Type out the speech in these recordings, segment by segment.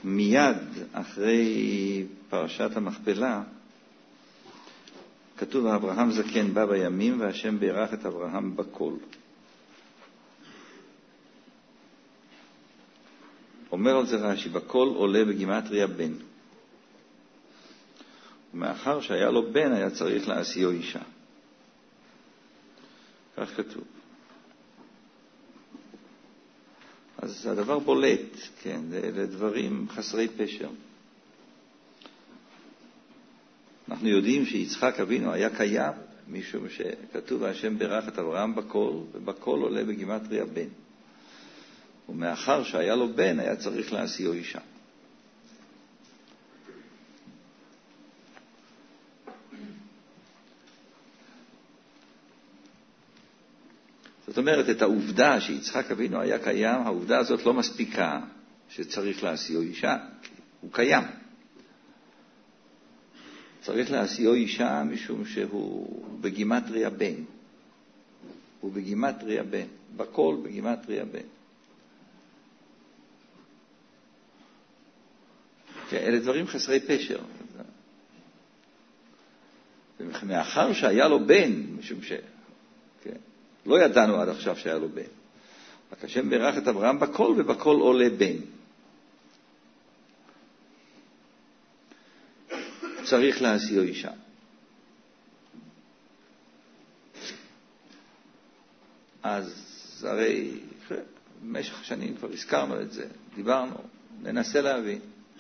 מיד אחרי פרשת המכפלה, כתוב אברהם זקן בא בימים והשם בירך את אברהם בכל. אומר על זה רש"י, בכל עולה בגימטריה בן. ומאחר שהיה לו בן היה צריך להשיאו אישה. כך כתוב. אז הדבר בולט, כן, זה דברים חסרי פשר. אנחנו יודעים שיצחק אבינו היה קיים, משום שכתוב השם בירך את אברהם בכל, ובכל עולה בגימטריה בן. ומאחר שהיה לו בן היה צריך להשיאו אישה. זאת אומרת, את העובדה שיצחק אבינו היה קיים, העובדה הזאת לא מספיקה שצריך להשיאו אישה. הוא קיים. צריך להשיאו אישה משום שהוא בגימטריה בן. הוא בגימטריה בן. בכל בגימטריה בן. אלה דברים חסרי פשר. ומאחר שהיה לו בן, משום ש... לא ידענו עד עכשיו שהיה לו בן. רק השם בירך את אברהם בכל, ובכל עולה בן. צריך להשיאו אישה. אז הרי במשך השנים כבר הזכרנו את זה, דיברנו, ננסה להבין.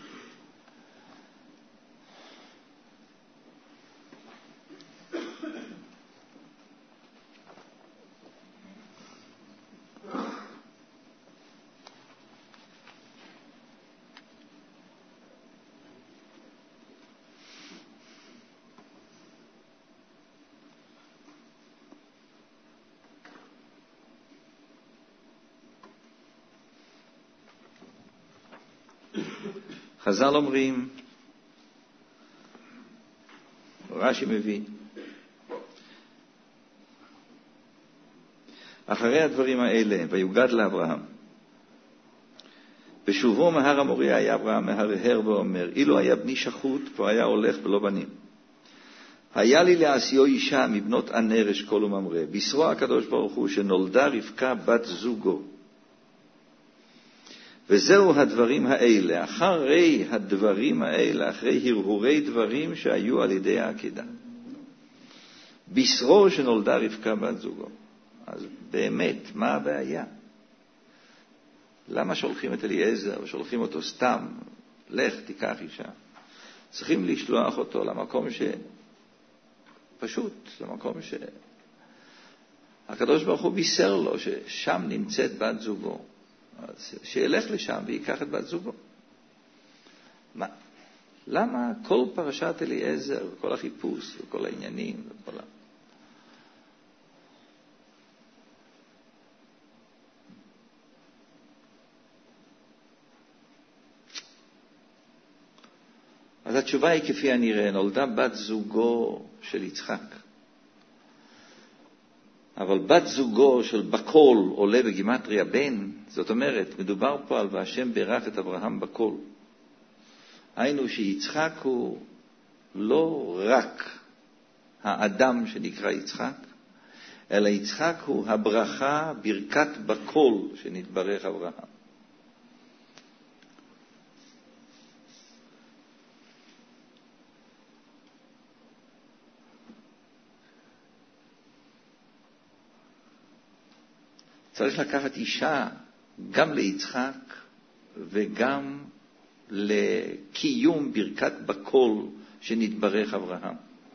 חז"ל אומרים, רש"י מביא, אחרי הדברים האלה, ויוגד לאברהם. בשובו מהר המוריה היה אברהם מהרהר ואומר, אילו היה בני שחוט, כבר היה הולך בלא בנים. היה לי להשיאו אישה מבנות ענר אשכול וממרא. בשרו הקדוש ברוך הוא שנולדה רבקה בת זוגו. וזהו הדברים האלה, אחרי הדברים האלה, אחרי הרהורי דברים שהיו על ידי העקידה. בשרו שנולדה רבקה בת זוגו. אז באמת, מה הבעיה? למה שולחים את אליעזר ושולחים אותו סתם? לך תיקח אישה. צריכים לשלוח אותו למקום פשוט, למקום הקדוש ברוך הוא בישר לו ששם נמצאת בת זוגו. אז שילך לשם ויקח את בת זוגו. מה? למה כל פרשת אליעזר, כל החיפוש וכל העניינים וכל אז התשובה היא כפי הנראה, נולדה בת זוגו של יצחק. אבל בת זוגו של בכל עולה בגימטריה בן, זאת אומרת, מדובר פה על והשם בירך את אברהם בכל. היינו שיצחק הוא לא רק האדם שנקרא יצחק, אלא יצחק הוא הברכה, ברכת בכל שנתברך אברהם. צריך לקחת אישה גם ליצחק וגם לקיום ברכת בכל שנתברך אברהם.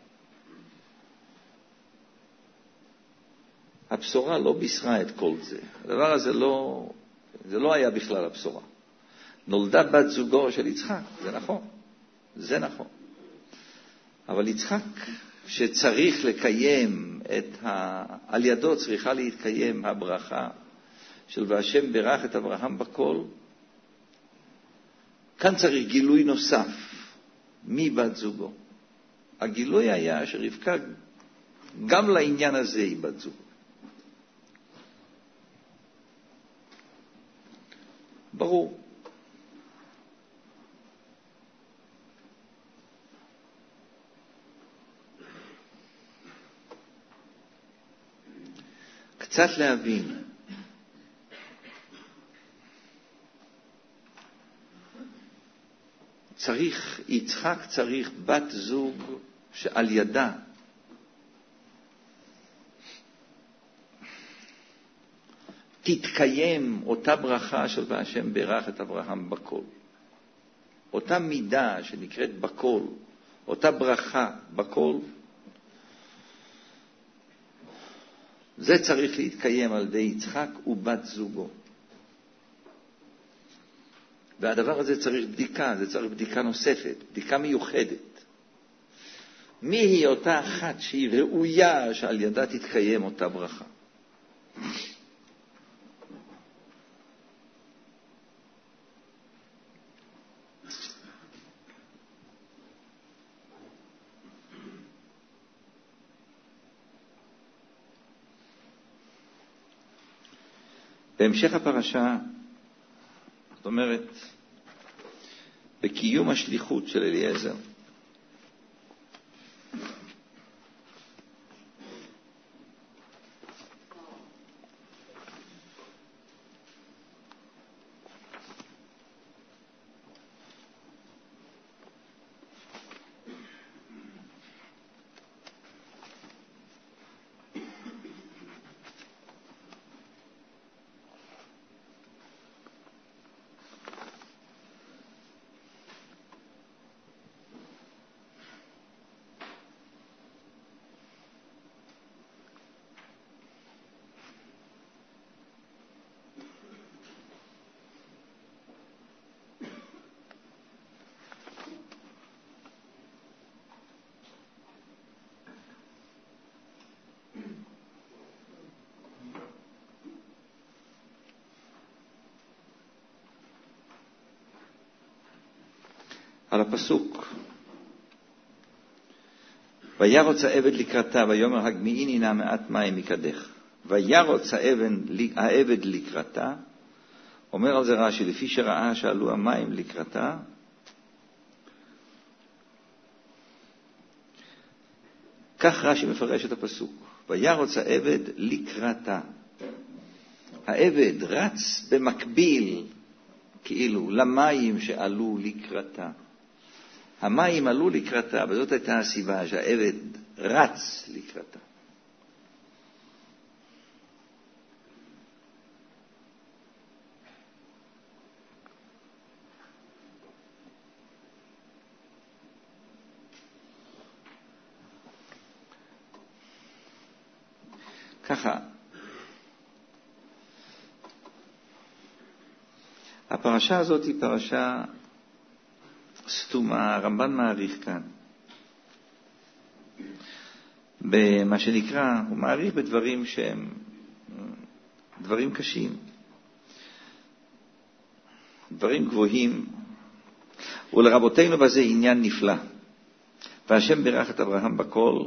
הבשורה לא בישרה את כל זה. הדבר הזה זה לא היה בכלל הבשורה. נולדה בת זוגו של יצחק, זה נכון. זה נכון. אבל יצחק שצריך לקיים על ידו צריכה להתקיים הברכה של והשם בירך את אברהם בכל. כאן צריך גילוי נוסף מבת זוגו. הגילוי היה שרבקה גם לעניין הזה היא בת זוגו. ברור. קצת להבין. יצחק צריך בת זוג שעל ידה תתקיים אותה ברכה של והשם ברך את אברהם בכל. אותה מידה שנקראת בכל, אותה ברכה בכל, זה צריך להתקיים על ידי יצחק ובת זוגו. והדבר הזה צריך בדיקה, זה צריך בדיקה נוספת, בדיקה מיוחדת. מי היא אותה אחת שהיא ראויה שעל ידה תתקיים אותה ברכה? בהמשך הפרשה, זאת אומרת, בקיום השליחות של אליעזר, על הפסוק, וירוץ העבד לקראתה ויאמר הגמיעיני נא מעט מים מקדך. וירוץ העבד לקראתה, אומר על זה רש"י, לפי שראה שעלו המים לקראתה, כך רש"י מפרש את הפסוק, וירוץ העבד לקראתה. העבד רץ במקביל כאילו למים שעלו לקראתה. המים עלו לקראתה, וזאת הייתה הסיבה שהעבד רץ לקראתה. ככה, הפרשה הזאת היא פרשה סתומה, הרמב"ן מעריך כאן. במה שנקרא, הוא מעריך בדברים שהם דברים קשים, דברים גבוהים, ולרבותינו בזה עניין נפלא. והשם ברך את אברהם בכל,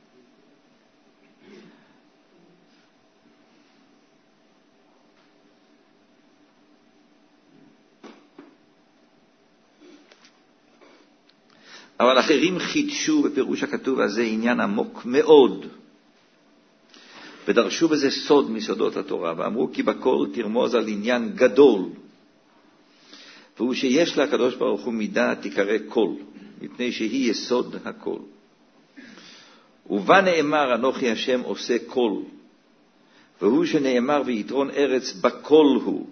אבל אחרים חידשו בפירוש הכתוב הזה עניין עמוק מאוד, ודרשו בזה סוד מסודות התורה, ואמרו כי בכל תרמוז על עניין גדול, והוא שיש לה הקדוש ברוך הוא מידה תקרא כל, מפני שהיא יסוד הכל. ובה נאמר אנוכי השם עושה כל, והוא שנאמר ויתרון ארץ בכל הוא.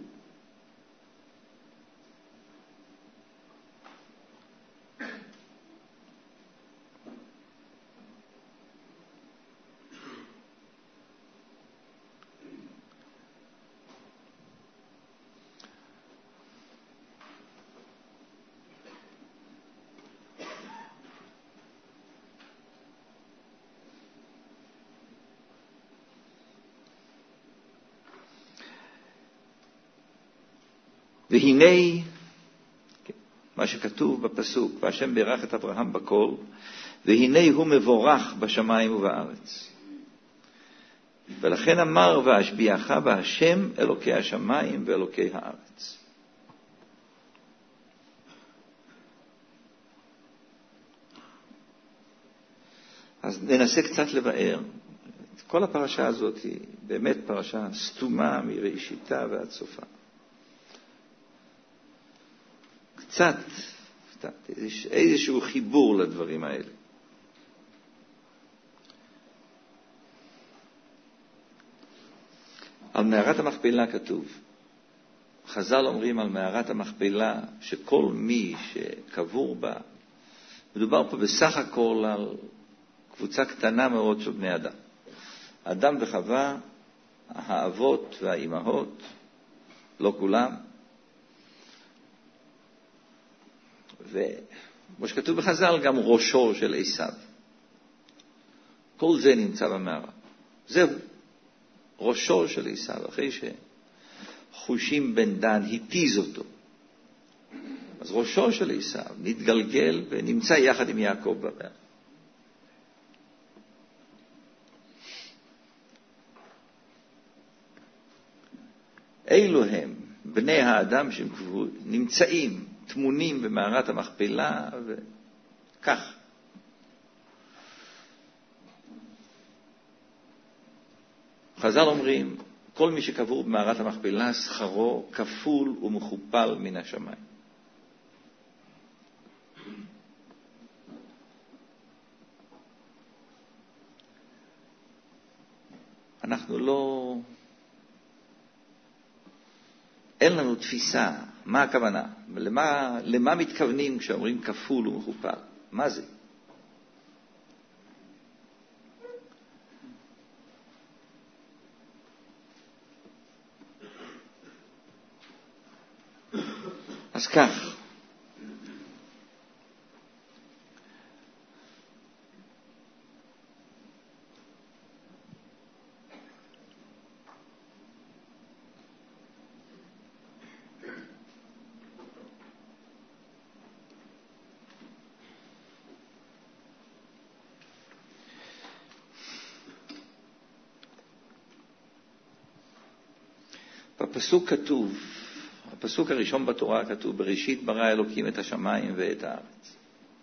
והנה, מה שכתוב בפסוק, והשם ברך את אברהם בכל, והנה הוא מבורך בשמיים ובארץ. ולכן אמר ואשביעך בהשם אלוקי השמיים ואלוקי הארץ. אז ננסה קצת לבאר את כל הפרשה הזאת היא באמת פרשה סתומה מראשיתה ועד סופה. קצת איזשהו חיבור לדברים האלה. על מערת המכפלה כתוב, חז"ל אומרים על מערת המכפלה שכל מי שקבור בה, מדובר פה בסך הכל על קבוצה קטנה מאוד של בני אדם. אדם וחווה, האבות והאימהות, לא כולם. וכמו שכתוב בחז"ל, גם ראשו של עשיו. כל זה נמצא במערה. זהו, ראשו של עשיו, אחרי שחושים בן דן התיז אותו. אז ראשו של עשיו נתגלגל ונמצא יחד עם יעקב במערה. אילו הם בני האדם שנמצאים, תמונים במערת המכפלה, וכך. חז"ל אומרים, כל מי שקבור במערת המכפלה, שכרו כפול ומכופל מן השמיים. אנחנו לא... אין לנו תפיסה, מה הכוונה? למה מתכוונים כשאומרים כפול ומכופל? מה זה? אז כך, בפסוק כתוב, הפסוק הראשון בתורה כתוב, בראשית ברא אלוקים את השמיים ואת הארץ.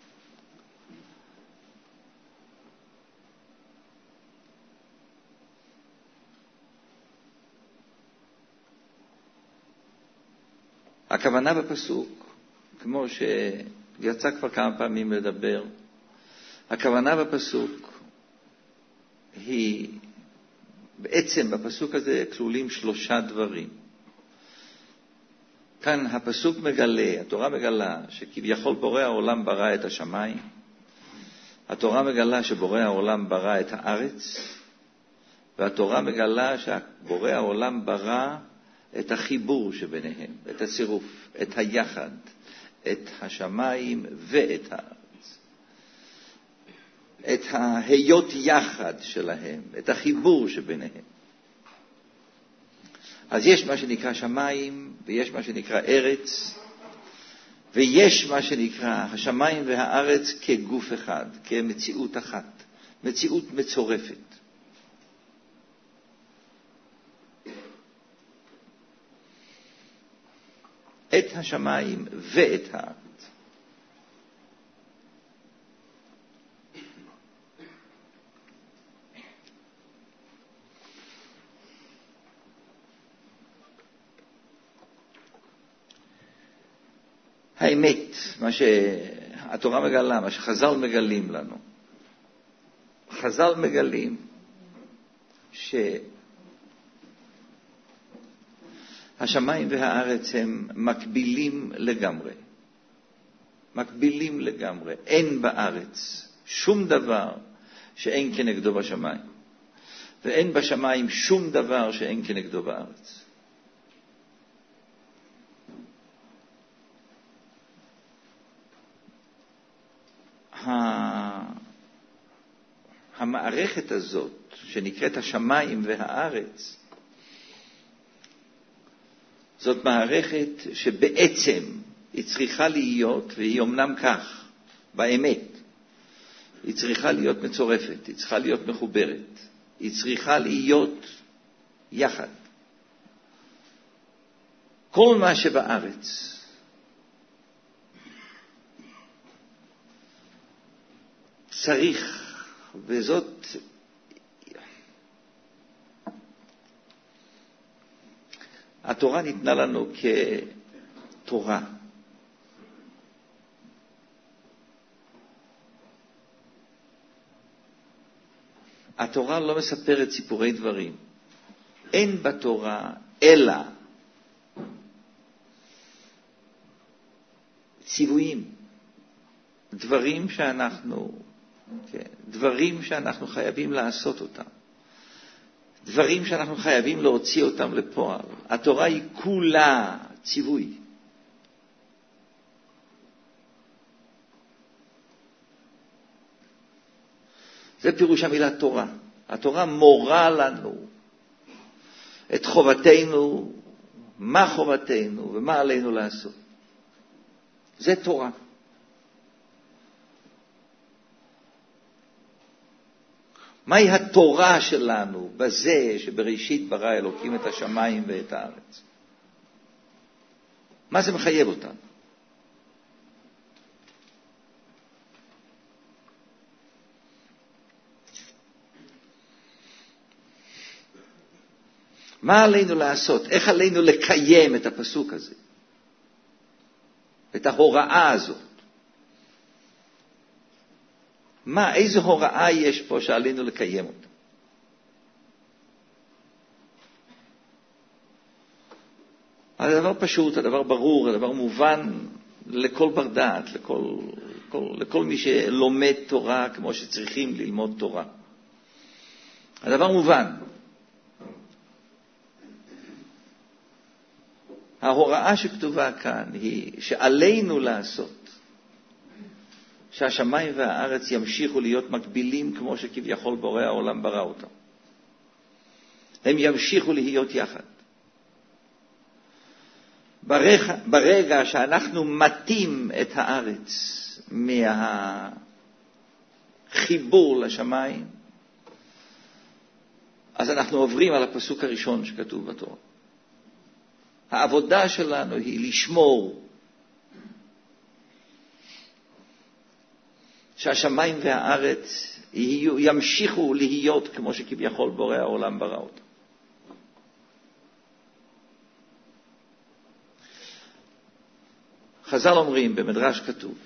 הכוונה בפסוק, כמו שיצא כבר כמה פעמים לדבר, הכוונה בפסוק היא, בעצם בפסוק הזה כלולים 3 דברים. כאן הפסוק מגלה, התורה מגלה שכביכול בורא העולם ברא את השמיים, התורה מגלה שבורא העולם ברא את הארץ, והתורה מגלה שבורא העולם ברא את החיבור שביניהם, את הצירוף, את היחד, את השמיים ואת הארץ. את ההיות יחד שלהם, את החיבור שביניהם. אז יש מה שנקרא שמיים, ויש מה שנקרא ארץ, ויש מה שנקרא השמיים והארץ כגוף אחד, כמציאות אחת, מציאות מצורפת. את השמיים ואת הארץ. האמת, מה שהתורה מגלה, מה שחז"ל מגלים לנו. חז"ל מגלים שהשמיים והארץ הם מקבילים לגמרי. מקבילים לגמרי. אין בארץ שום דבר שאין כנגדו בשמיים. ואין בשמיים שום דבר שאין כנגדו בארץ. המערכת הזאת שנקראת השמיים והארץ, זאת מערכת שבעצם היא צריכה להיות, והיא אומנם כך, באמת, היא צריכה להיות מצורפת, היא צריכה להיות מחוברת, היא צריכה להיות יחד. כל מה שבארץ צריך, וזאת התורה ניתנה לנו כתורה. התורה לא מספרת סיפורי דברים. אין בתורה אלא ציוויים, דברים שאנחנו חייבים לעשות אותם, דברים שאנחנו חייבים להוציא אותם לפועל. התורה היא כולה ציווי. זה פירוש המילה תורה. התורה מורה לנו את חובתנו, מה חובתנו ומה עלינו לעשות. זה תורה. מהי התורה שלנו בזה שבראשית ברא אלוקים את השמיים ואת הארץ? מה זה מחייב אותנו? מה עלינו לעשות? איך עלינו לקיים את הפסוק הזה? את ההוראה הזאת? איזו הוראה יש פה שעלינו לקיים אותה? הדבר פשוט, הדבר ברור, הדבר מובן לכל בר דעת, לכל מי שלומד תורה כמו שצריכים ללמוד תורה. הדבר מובן. ההוראה שכתובה כאן היא שעלינו לעשות, שהשמיים והארץ ימשיכו להיות מקבילים כמו שכביכול בורא העולם ברא אותם. הם ימשיכו להיות יחד. ברגע שאנחנו מתים את הארץ מהחיבור לשמיים, אז אנחנו עוברים על הפסוק הראשון שכתוב בתורה. העבודה שלנו היא לשמור שהשמיים והארץ ימשיכו להיות כמו שכביכול בורא העולם ברא אותם. חז"ל אומרים, במדרש כתוב,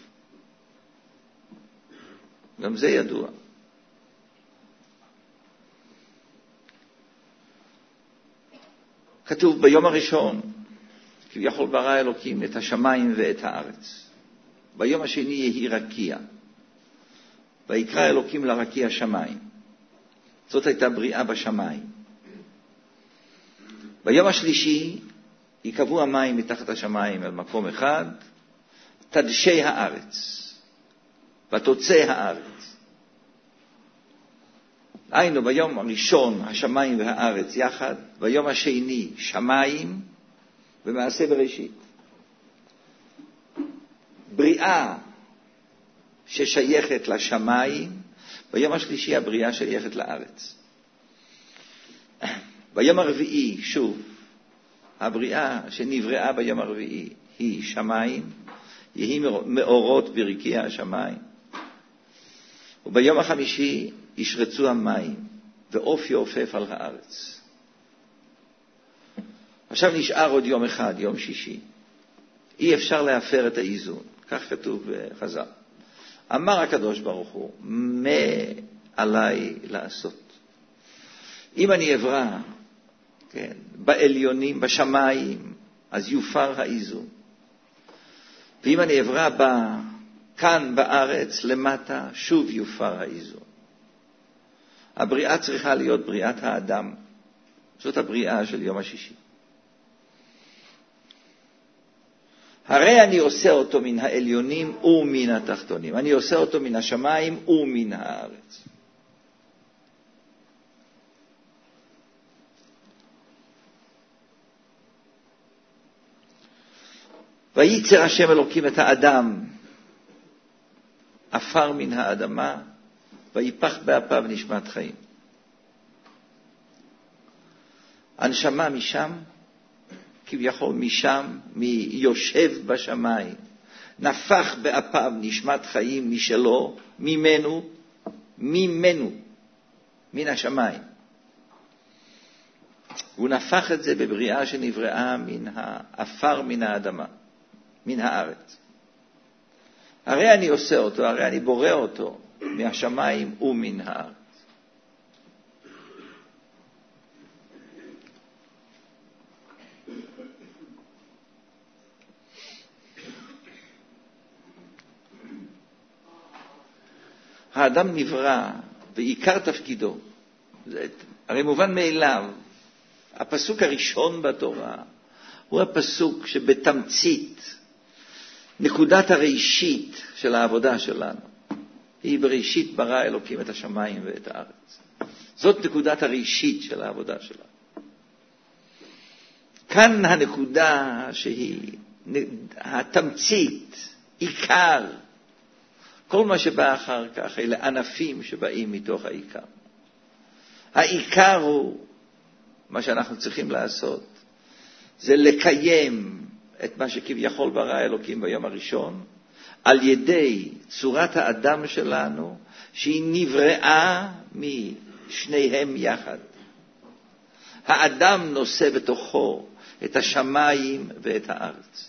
גם זה ידוע, כתוב ביום הראשון, כביכול ברא אלוקים את השמיים ואת הארץ. ביום השני יהי רקיע. ויקרא אלוקים לרקיע שמיים. זאת הייתה בריאה בשמיים. ביום השלישי יקבעו המים מתחת השמיים אל מקום אחד, תדשי הארץ, ותוצא הארץ. היינו ביום הראשון השמיים והארץ יחד, ביום השני שמיים ומעשה בראשית. בריאה ששייכת לשמיים, ביום השלישי הבריאה שייכת לארץ. ביום הרביעי, שוב, הבריאה שנבראה ביום הרביעי היא שמיים, יהי מאורות ברקיע השמיים. וביום החמישי ישרצו המים, ועוף יעופף על הארץ. עכשיו נשאר עוד יום אחד, יום שישי. אי אפשר להפר את האיזון, כך כתוב בחז"ל. אמר הקדוש ברוך הוא, מה עליי לעשות? אם אני אברא, כן, בעליונים, בשמיים, אז יופר האיזון. ואם אני אברא כאן בארץ, למטה, שוב יופר האיזון. הבריאה צריכה להיות בריאת האדם. זאת הבריאה של יום השישי. הרי אני עושה אותו מן העליונים ומן התחתונים. אני עושה אותו מן השמיים ומן הארץ. וייצר השם אלוקים את האדם, עפר מן האדמה, ויפח באפיו נשמת חיים. הנשמה משם, כביכול משם, מיושב בשמיים, נפח באפיו נשמת חיים משלו, ממנו, מן השמיים. הוא נפח את זה בבריאה שנבראה מן האפר מן האדמה, מן הארץ. הרי אני עושה אותו, הרי אני בורא אותו מהשמיים ומן הארץ. האדם נברא ועיקר תפקידו, הרי מובן מאליו, הפסוק הראשון בתורה הוא הפסוק שבתמצית נקודת הראשית של העבודה שלנו. היא בראשית ברא אלוקים את השמיים ואת הארץ. זאת נקודת הראשית של העבודה שלנו. כאן הנקודה שהיא התמצית, עיקר. כל מה שבא אחר כך אלה ענפים שבאים מתוך העיקר. העיקר הוא, מה שאנחנו צריכים לעשות, זה לקיים את מה שכביכול ברא אלוקים ביום הראשון, על ידי צורת האדם שלנו, שהיא נבראה משניהם יחד. האדם נושא בתוכו את השמיים ואת הארץ.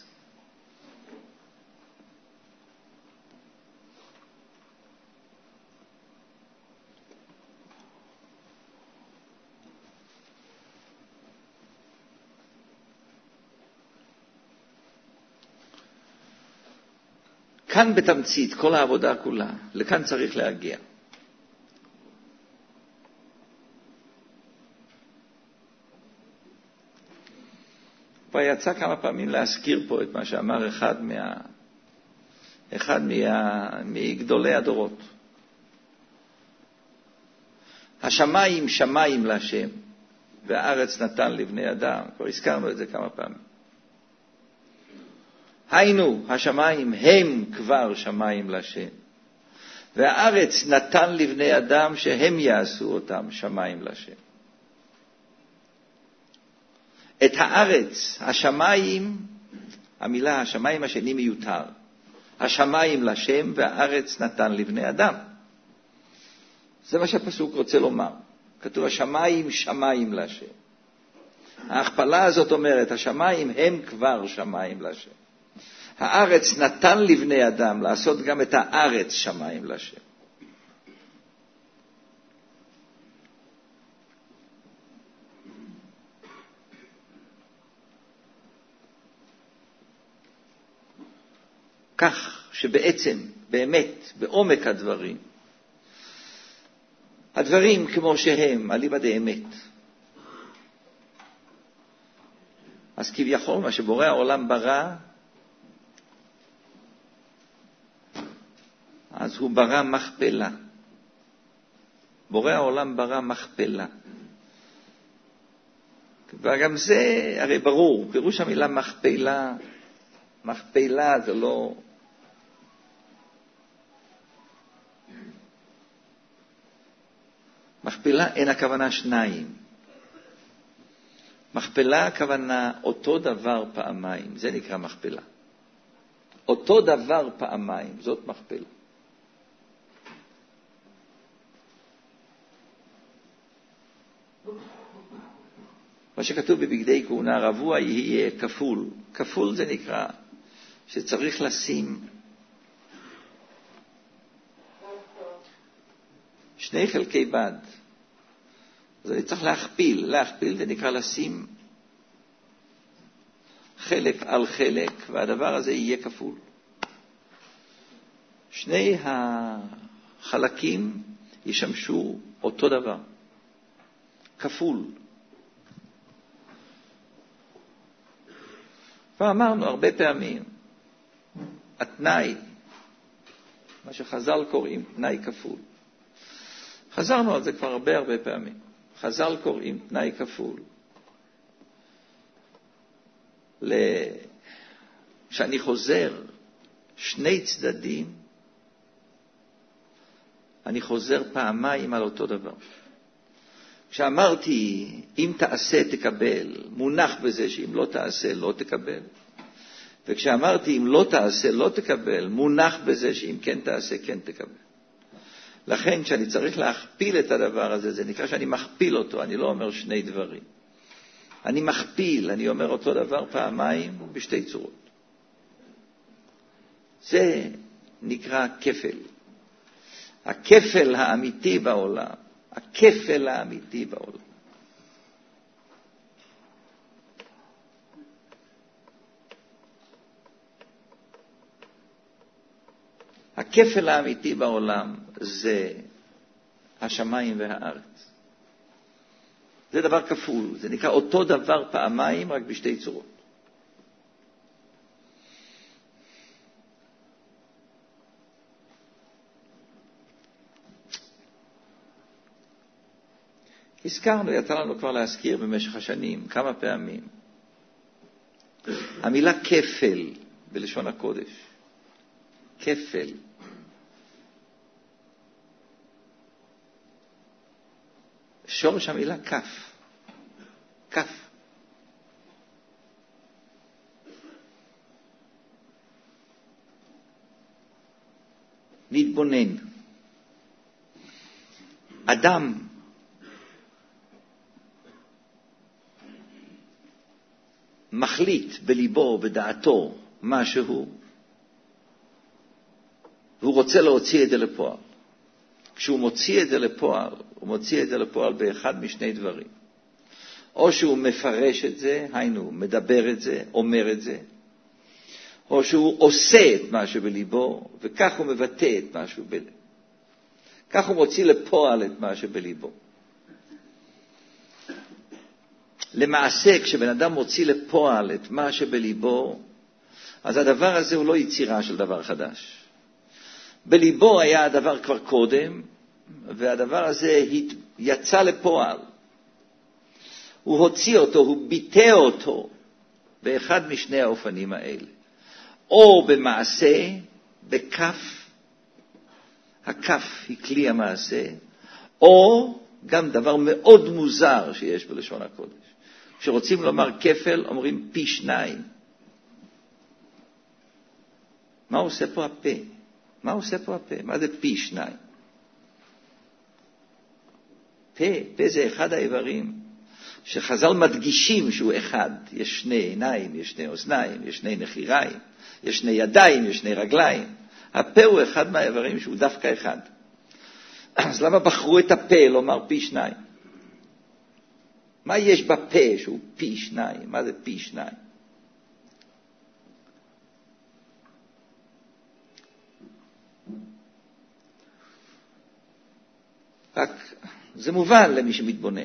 כאן בתמצית, כל העבודה כולה, לכאן צריך להגיע. ויצא כמה פעמים להזכיר פה את מה שאמר אחד מגדולי הדורות. השמיים שמיים להשם, והארץ נתן לבני אדם. כבר הזכרנו את זה כמה פעמים. היינו, השמיים הם כבר שמיים להשם, והארץ נתן לבני אדם שהם יעשו אותם שמיים להשם. את הארץ, השמיים, המילה השמיים השני מיותר. השמיים להשם והארץ נתן לבני אדם. זה מה שהפסוק רוצה לומר. כתוב השמיים שמיים להשם. ההכפלה הזאת אומרת, השמיים הם כבר שמיים להשם. הארץ נתן לבני אדם לעשות גם את הארץ שמיים להשם. כך שבעצם, באמת, בעומק הדברים כמו שהם, אליבא דאמת. אז כביכול מה שבורא העולם ברא, אז הוא ברא מכפלה. בורא העולם ברא מכפלה. וגם זה הרי ברור, פירוש המילה מכפלה, מכפלה זה לא... מכפלה אין הכוונה שניים. מכפלה הכוונה אותו דבר פעמיים, זה נקרא מכפלה. אותו דבר פעמיים, זאת מכפלה. מה שכתוב בבגדי כהונה רבוע יהיה כפול. כפול זה נקרא שצריך לשים שני חלקי בד. אז אני צריך להכפיל. להכפיל זה נקרא לשים חלק על חלק, והדבר הזה יהיה כפול. שני החלקים ישמשו אותו דבר. כפול. ואמרנו הרבה פעמים, התנאי, מה שחז"ל קוראים תנאי כפול. חזרנו על זה כבר הרבה פעמים. חז"ל קוראים תנאי כפול. שאני חוזר שני צדדים, אני חוזר פעמיים על אותו דבר. כשאמרתי, אם תעשה תקבל, מונח בזה שאם לא תעשה לא תקבל. וכשאמרתי, אם לא תעשה לא תקבל, מונח בזה שאם כן תעשה כן תקבל. לכן, כשאני צריך להכפיל את הדבר הזה, זה נקרא שאני מכפיל אותו, אני לא אומר שני דברים. אני מכפיל, אני אומר אותו דבר פעמיים בשתי צורות. זה נקרא כפל. הכפל האמיתי בעולם. הכפל האמיתי בעולם. הכפל האמיתי בעולם זה השמיים והארץ. זה דבר כפול, זה נקרא אותו דבר פעמיים רק בשתי צורות. הזכרנו, יצא לנו כבר להזכיר במשך השנים כמה פעמים. המילה כפל בלשון הקודש. כפל. שורש המילה כף. כף. להתבונן. אדם מחליט בליבו, בדעתו, משהו, והוא רוצה להוציא את זה לפועל. כשהוא מוציא את זה לפועל, הוא מוציא את זה לפועל באחד משני דברים. או שהוא מפרש את זה, היינו, מדבר את זה, אומר את זה, או שהוא עושה את מה שבליבו, וכך הוא מבטא את מה שבליבו. כך הוא מוציא לפועל את מה שבליבו. למעשה, כשבן אדם מוציא לפועל את מה שבליבו, אז הדבר הזה הוא לא יצירה של דבר חדש. בליבו היה הדבר כבר קודם, והדבר הזה יצא לפועל. הוא הוציא אותו, הוא ביטא אותו באחד משני האופנים האלה. או במעשה, בכף, הכף היא כלי המעשה, או גם דבר מאוד מוזר שיש בלשון הקודש. כשרוצים לומר כפל, אומרים פי שניים. מה עושה פה הפה? מה עושה פה הפה? מה זה פי שניים? פה זה אחד האיברים שחז"ל מדגישים שהוא אחד. יש שני עיניים, יש שני אוזניים, יש שני נחיריים, יש שני ידיים, יש שני רגליים. הפה הוא אחד מהאיברים שהוא דווקא אחד. אז למה בחרו את הפה לומר פי שניים? מה יש בפה שהוא פי שניים? מה זה פי שניים? רק זה מובן למי שמתבונן.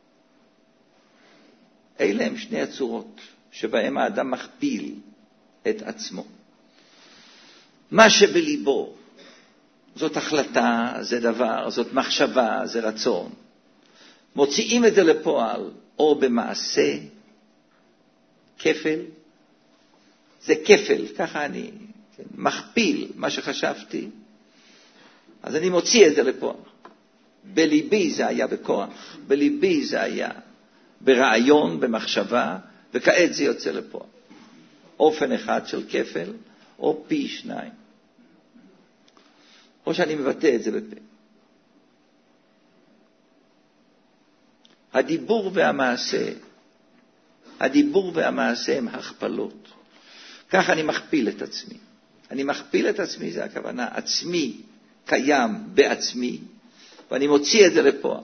אלה הם שני הצורות שבהם האדם מכפיל את עצמו. מה שבליבו, זאת החלטה, זה דבר, זאת מחשבה, זה רצון. מוציאים את זה לפועל, או במעשה, כפל. זה כפל, ככה אני מכפיל מה שחשבתי, אז אני מוציא את זה לפועל. בליבי זה היה בכוח, בליבי זה היה ברעיון, במחשבה, וכעת זה יוצא לפועל. אופן אחד של כפל, או פי שניים. או שאני מבטא את זה בפה. הדיבור והמעשה הם הכפלות. כך אני מכפיל את עצמי. אני מכפיל את עצמי, זה הכוונה. עצמי קיים בעצמי, ואני מוציא את זה לפועל.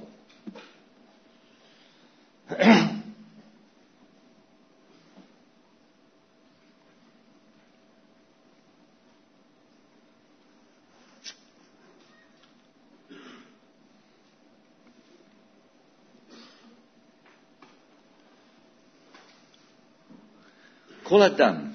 כל אדם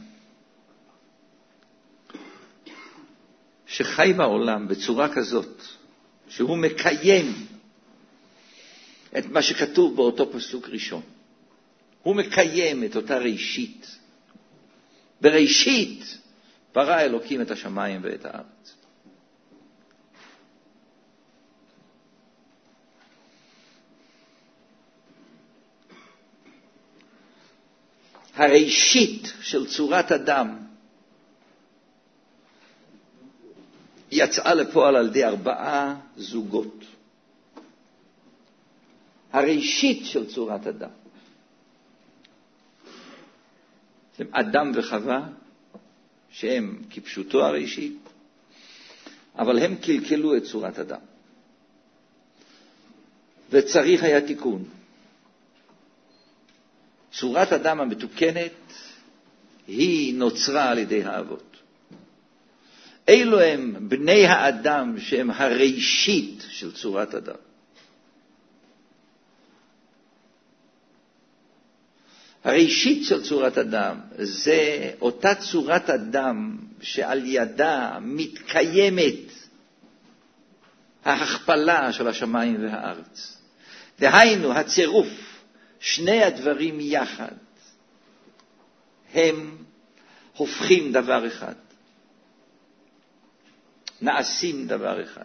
שחי בעולם בצורה כזאת, שהוא מקיים את מה שכתוב באותו פסוק ראשון. הוא מקיים את אותה ראשית. בראשית ברא אלוקים את השמיים ואת הארץ. הראשית של צורת אדם יצאה לפועל על ידי 4 זוגות. הראשית של צורת אדם. הם אדם וחווה, שהם כפשוטו הראשית, אבל הם קלקלו את צורת אדם. וצריך היה תיקון. צורת אדם המתוקנת היא נוצרה על ידי האבות. אלו הם בני האדם שהם הראשית של צורת אדם. הראשית של צורת אדם זה אותה צורת אדם שעל ידה מתקיימת ההכפלה של השמיים והארץ. דהיינו, הצירוף, שני הדברים יחד, הם הופכים דבר אחד. נעשים דבר אחד.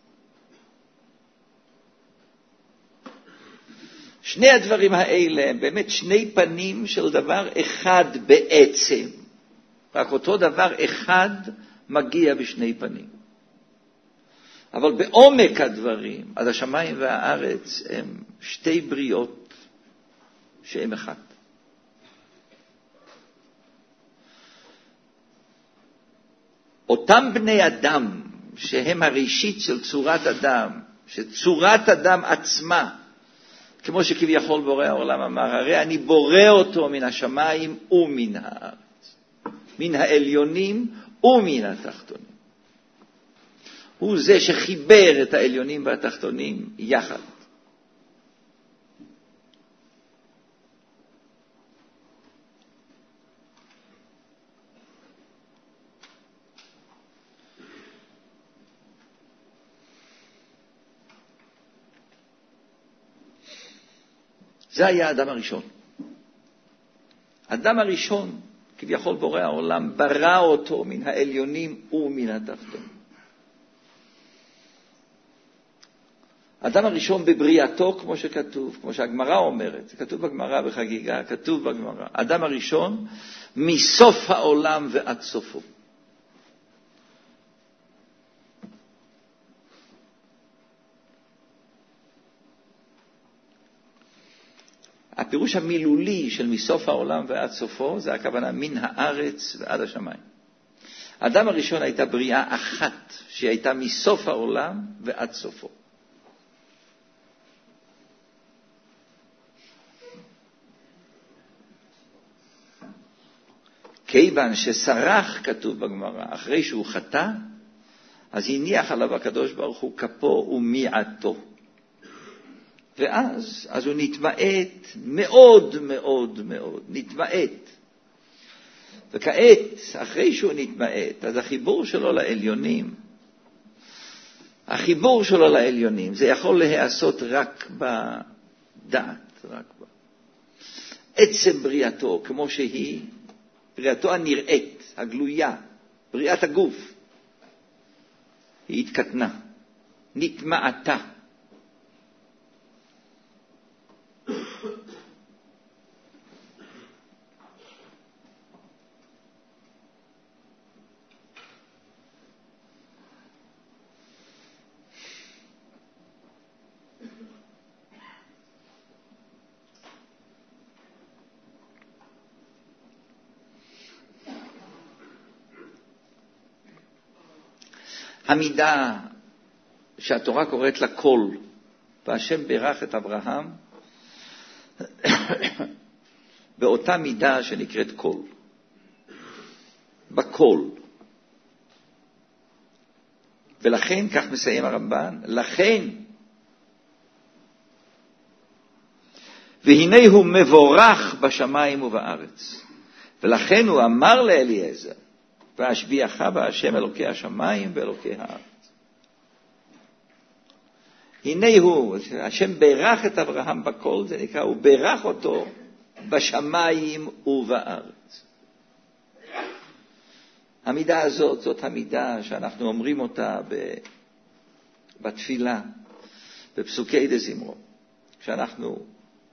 שני הדברים האלה הם באמת שני פנים של דבר אחד בעצם. רק אותו דבר אחד מגיע בשני פנים. אבל בעומק הדברים, אז השמיים והארץ הם שתי בריאות שהם אחד. אותם בני אדם שהם הראשית של צורת אדם, שצורת אדם עצמה, כמו שכביכול בורא העולם אמר, הרי אני בורא אותו מן השמיים ומן הארץ, מן העליונים ומן התחתונים. הוא זה שחיבר את העליונים והתחתונים יחד. זה היה האדם הראשון. האדם הראשון, כביכול בורא העולם, ברא אותו מן העליונים ומן התחתונים. האדם הראשון בבריאתו, כמו שכתוב, כמו שהגמרא אומרת, זה כתוב בגמרא בחגיגה, כתוב בגמרא, האדם הראשון מסוף העולם ועד סופו. הפירוש המילולי של מסוף העולם ועד סופו, זה הכוונה מן הארץ ועד השמיים. האדם הראשון הייתה בריאה אחת, שהיא הייתה מסוף העולם ועד סופו. כיוון שסרח, כתוב בגמרא, אחרי שהוא חטא, אז הניח עליו הקדוש ברוך הוא כפו ומיעתו. ואז הוא נתמעט מאוד מאוד מאוד, נתמעט. וכעת, אחרי שהוא נתמעט, אז החיבור שלו לעליונים, זה יכול להיעשות רק בדעת, רק עצם בריאתו, כמו שהיא, בריאתו הנראית, הגלויה, בריאת הגוף, היא התקטנה, נתמעטה. המידה שהתורה קוראת לה קול, והשם בירך את אברהם, באותה מידה שנקראת קול. בקול. ולכן, כך מסיים הרמב"ן, לכן, והנה הוא מבורך בשמיים ובארץ. ולכן הוא אמר לאליעזר, והשביעך בהשם אלוקי השמיים ואלוקי הארץ. הנה הוא, השם בירך את אברהם בקול, זה נקרא, הוא בירך אותו בשמיים ובארץ. המידה הזאת, זאת המידה שאנחנו אומרים אותה בתפילה, בפסוקי דזמרו, כשאנחנו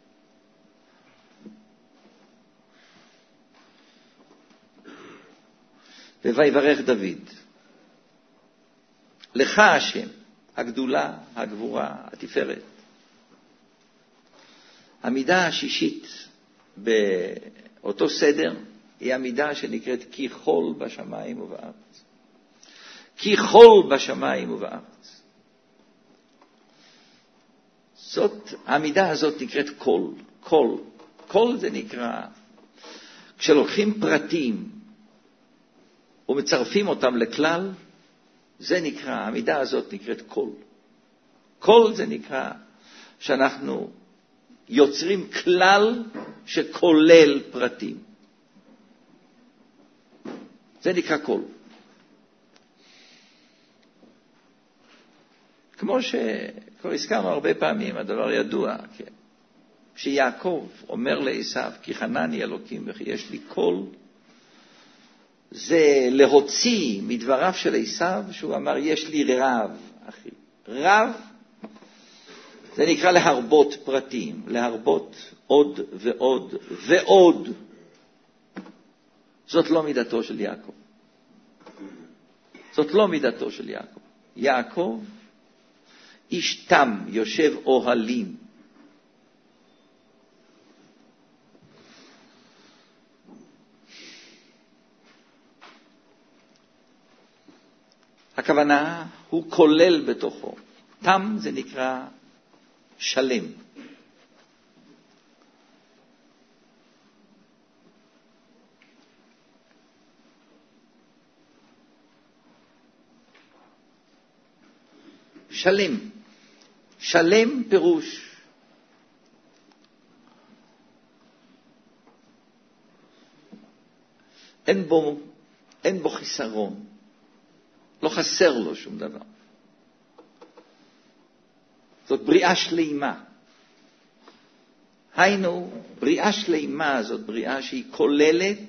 ויברך דוד, לך השם, הגדולה, הגבורה, התפארת. המידה השישית באותו סדר היא המידה שנקראת כי חול בשמיים ובארץ. כי חול בשמיים ובארץ. זאת, המידה הזאת נקראת קול. קול. קול זה נקרא, כשלוקחים פרטים ומצרפים אותם לכלל, זה נקרא, המידה הזאת נקראת קול. קול זה נקרא שאנחנו יוצרים כלל שכולל פרטים. זה נקרא קול. כמו שכבר הזכרנו הרבה פעמים, הדבר ידוע, כן. כשיעקב אומר לעשיו, כי חנני אלוקים וכי יש לי קול, זה להוציא מדבריו של עשיו, שהוא אמר, יש לי רב, אחי. רב, זה נקרא להרבות פרטים, להרבות עוד ועוד ועוד. זאת לא מידתו של יעקב. זאת לא מידתו של יעקב. יעקב, איש תם, יושב אוהלים. הכוונה הוא כולל בתוכו. תם זה נקרא שלם. שלם. שלם פירוש אין בו חיסרון. לא חסר לו שום דבר. זאת בריאה שלימה. היינו, בריאה שלימה זאת בריאה שהיא כוללת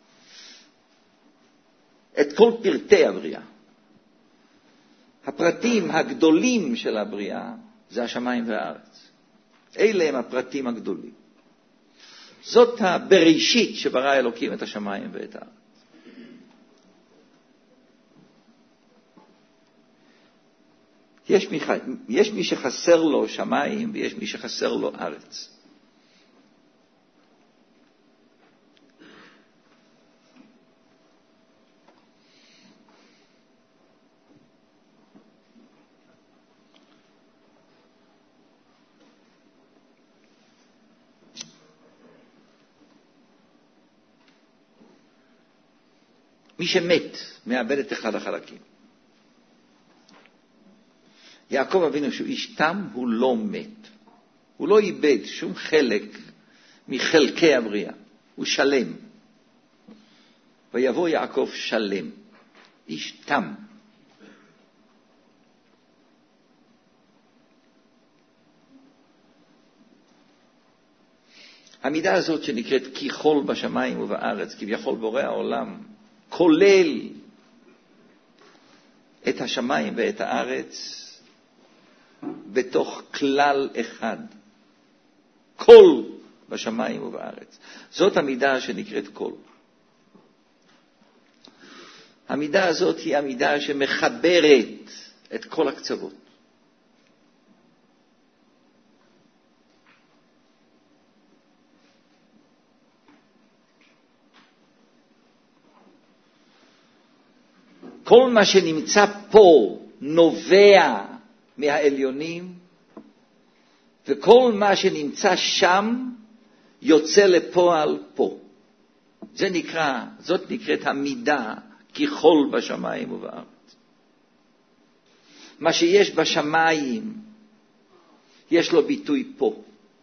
את כל פרטי הבריאה. הפרטים הגדולים של הבריאה זה השמיים והארץ. אלה הם הפרטים הגדולים. זאת הבראשית שברא אלוקים את השמיים ואת הארץ. יש מי שחסר לו שמיים ויש מי שחסר לו ארץ. מי שמת מאבד את אחד החלקים. יעקב אבינו שהוא איש תם, הוא לא מת. הוא לא איבד שום חלק מחלקי הבריאה. הוא שלם. ויבוא יעקב שלם. איש תם. המידה הזאת שנקראת כי חול בשמיים ובארץ, כביכול בורא העולם, כולל את השמיים ואת הארץ, בתוך כלל אחד. כל בשמיים ובארץ. זאת המידה שנקראת כל. המידה הזאת היא המידה שמחברת את כל הקצוות. כל מה שנמצא פה נובע מהעליונים, וכל מה שנמצא שם יוצא לפועל פה. זאת נקראת המידה כחול בשמיים ובארץ. מה שיש בשמיים יש לו ביטוי פה.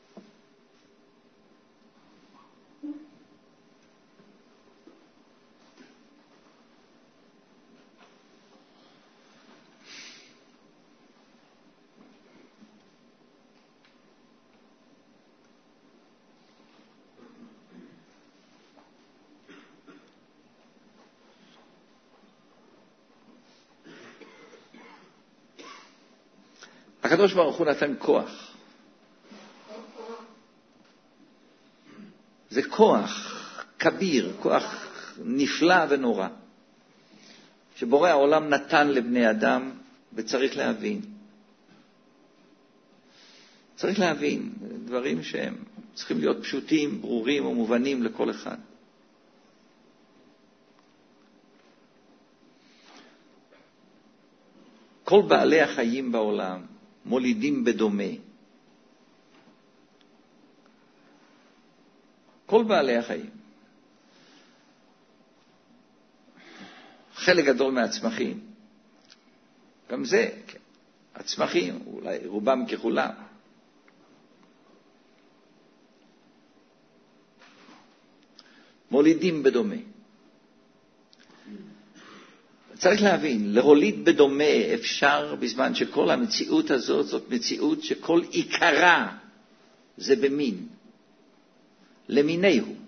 הקדוש ברוך הוא נתן כוח. זה כוח כביר, כוח נפלא ונורא, שבורא העולם נתן לבני אדם, וצריך להבין. צריך להבין דברים שהם צריכים להיות פשוטים, ברורים ומובנים לכל אחד. כל בעלי החיים בעולם מולידים בדומה. כל בעלי החיים. חלק גדול מהצמחים, גם זה, כן. הצמחים, אולי רובם ככולם. מולידים בדומה. צריך להבין, להוליד בדומה אפשר בזמן שכל המציאות הזאת, זאת מציאות שכל עיקרה זה במין. למיניהו.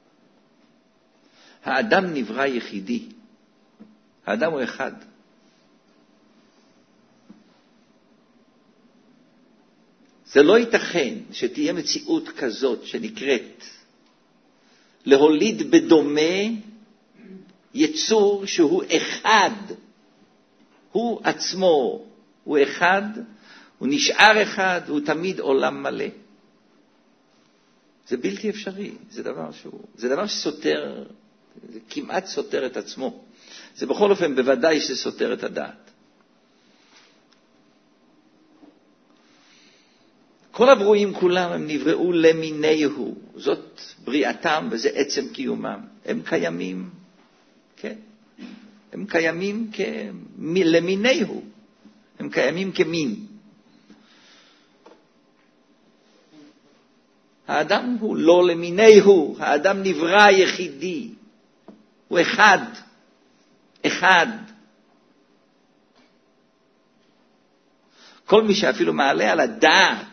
האדם נברא יחידי. האדם הוא אחד. זה לא ייתכן שתהיה מציאות כזאת שנקראת להוליד בדומה יצור שהוא אחד. הוא עצמו, הוא אחד, הוא נשאר אחד, הוא תמיד עולם מלא. זה בלתי אפשרי, זה דבר שסותר, זה כמעט סותר את עצמו. זה בכל אופן בוודאי שסותר את הדעת. כל הברואים כולם הם נבראו למיניהו, זאת בריאתם וזה עצם קיומם. הם קיימים, כן, הם קיימים למיניהו, הם קיימים כמין. האדם הוא לא למיניהו, האדם נברא יחידי, הוא אחד, אחד. כל מי שאפילו מעלה על הדעת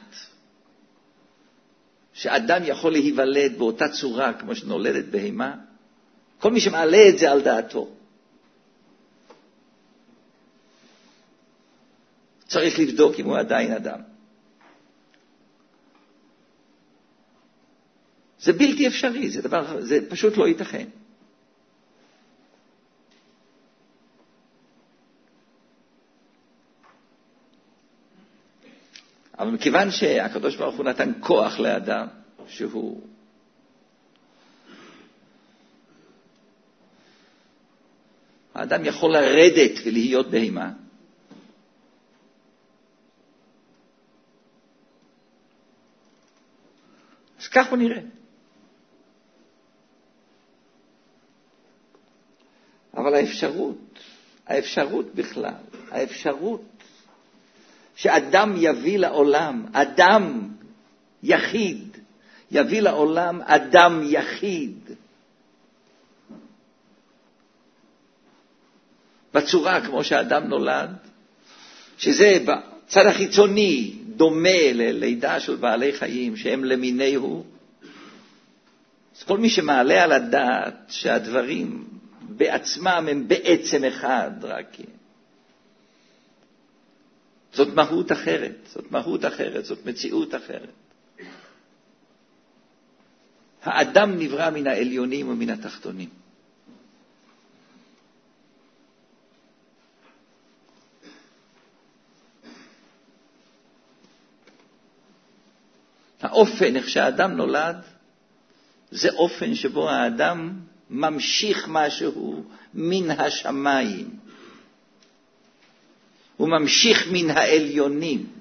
שאדם יכול להיוולד באותה צורה כמו שנולדת בהמה, כל מי שמעלה את זה על דעתו, צריך לבדוק אם הוא עדיין אדם. זה בלתי אפשרי, זה פשוט לא ייתכן. אבל מכיוון שהקדוש ברוך הוא נתן כוח לאדם, שהוא האדם יכול לרדת ולהיות בהמה, אז כך הוא נראה. אבל האפשרות בכלל, האפשרות שאדם יביא לעולם, אדם יחיד, יביא לעולם אדם יחיד, בצורה כמו שאדם נולד, שזה בצד החיצוני דומה ללידה של בעלי חיים שהם למיניהו. אז כל מי שמעלה על הדעת שהדברים בעצמם הם בעצם אחד, רק זאת מהות אחרת, זאת מציאות אחרת. האדם נברא מן העליונים ומן התחתונים. האופן איך שהאדם נולד, זה אופן שבו האדם ממשיך משהו מן השמיים. הוא ממשיך מן העליונים.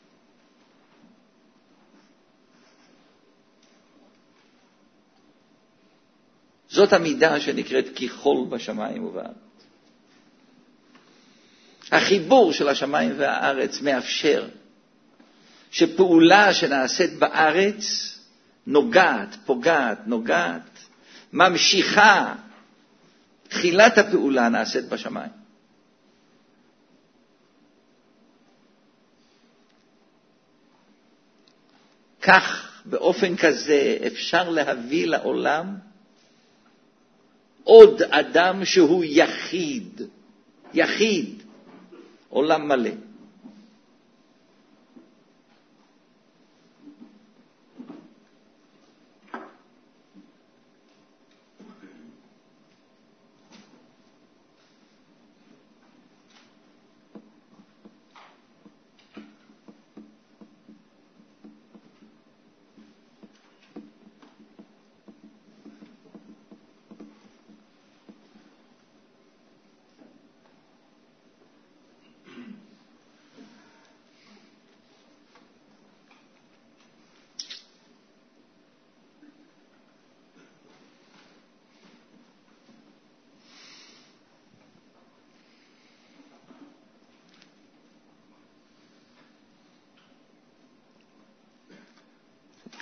זאת המידה שנקראת כחול בשמיים ובארץ. החיבור של השמיים והארץ מאפשר שפעולה שנעשית בארץ נוגעת, פוגעת, ממשיכה. תחילת הפעולה נעשית בשמיים. כך, באופן כזה, אפשר להביא לעולם עוד אדם שהוא יחיד, עולם מלא.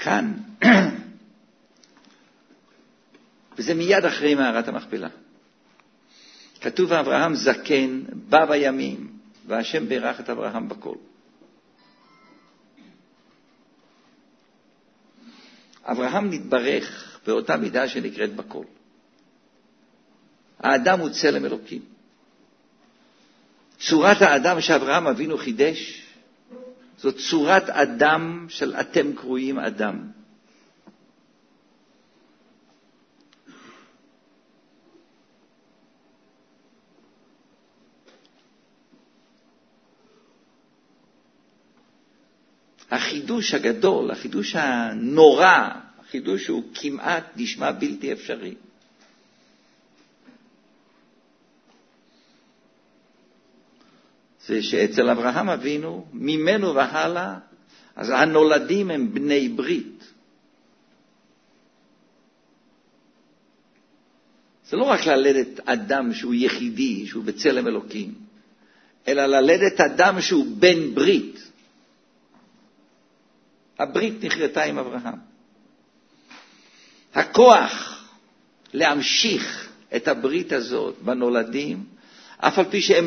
כאן, וזה מיד אחרי מערת המכפלה. כתוב אברהם זקן, בא בימים, והשם בירך את אברהם בכל. אברהם נתברך באותה מידה שנקראת בכל. האדם הוא צלם אלוקים. צורת האדם שאברהם אבינו חידש, זאת צורת אדם של אתם קרואים אדם. החידוש הגדול, החידוש הנורא, החידוש שהוא כמעט נשמע בלתי אפשרי. זה שאצל אברהם אבינו, ממנו והלאה, אז הנולדים הם בני ברית. זה לא רק ללדת אדם שהוא יחידי, שהוא בצלם אלוקים, אלא ללדת אדם שהוא בן ברית. הברית נחרתה עם אברהם. הכוח להמשיך את הברית הזאת בנולדים, אף על פי שהם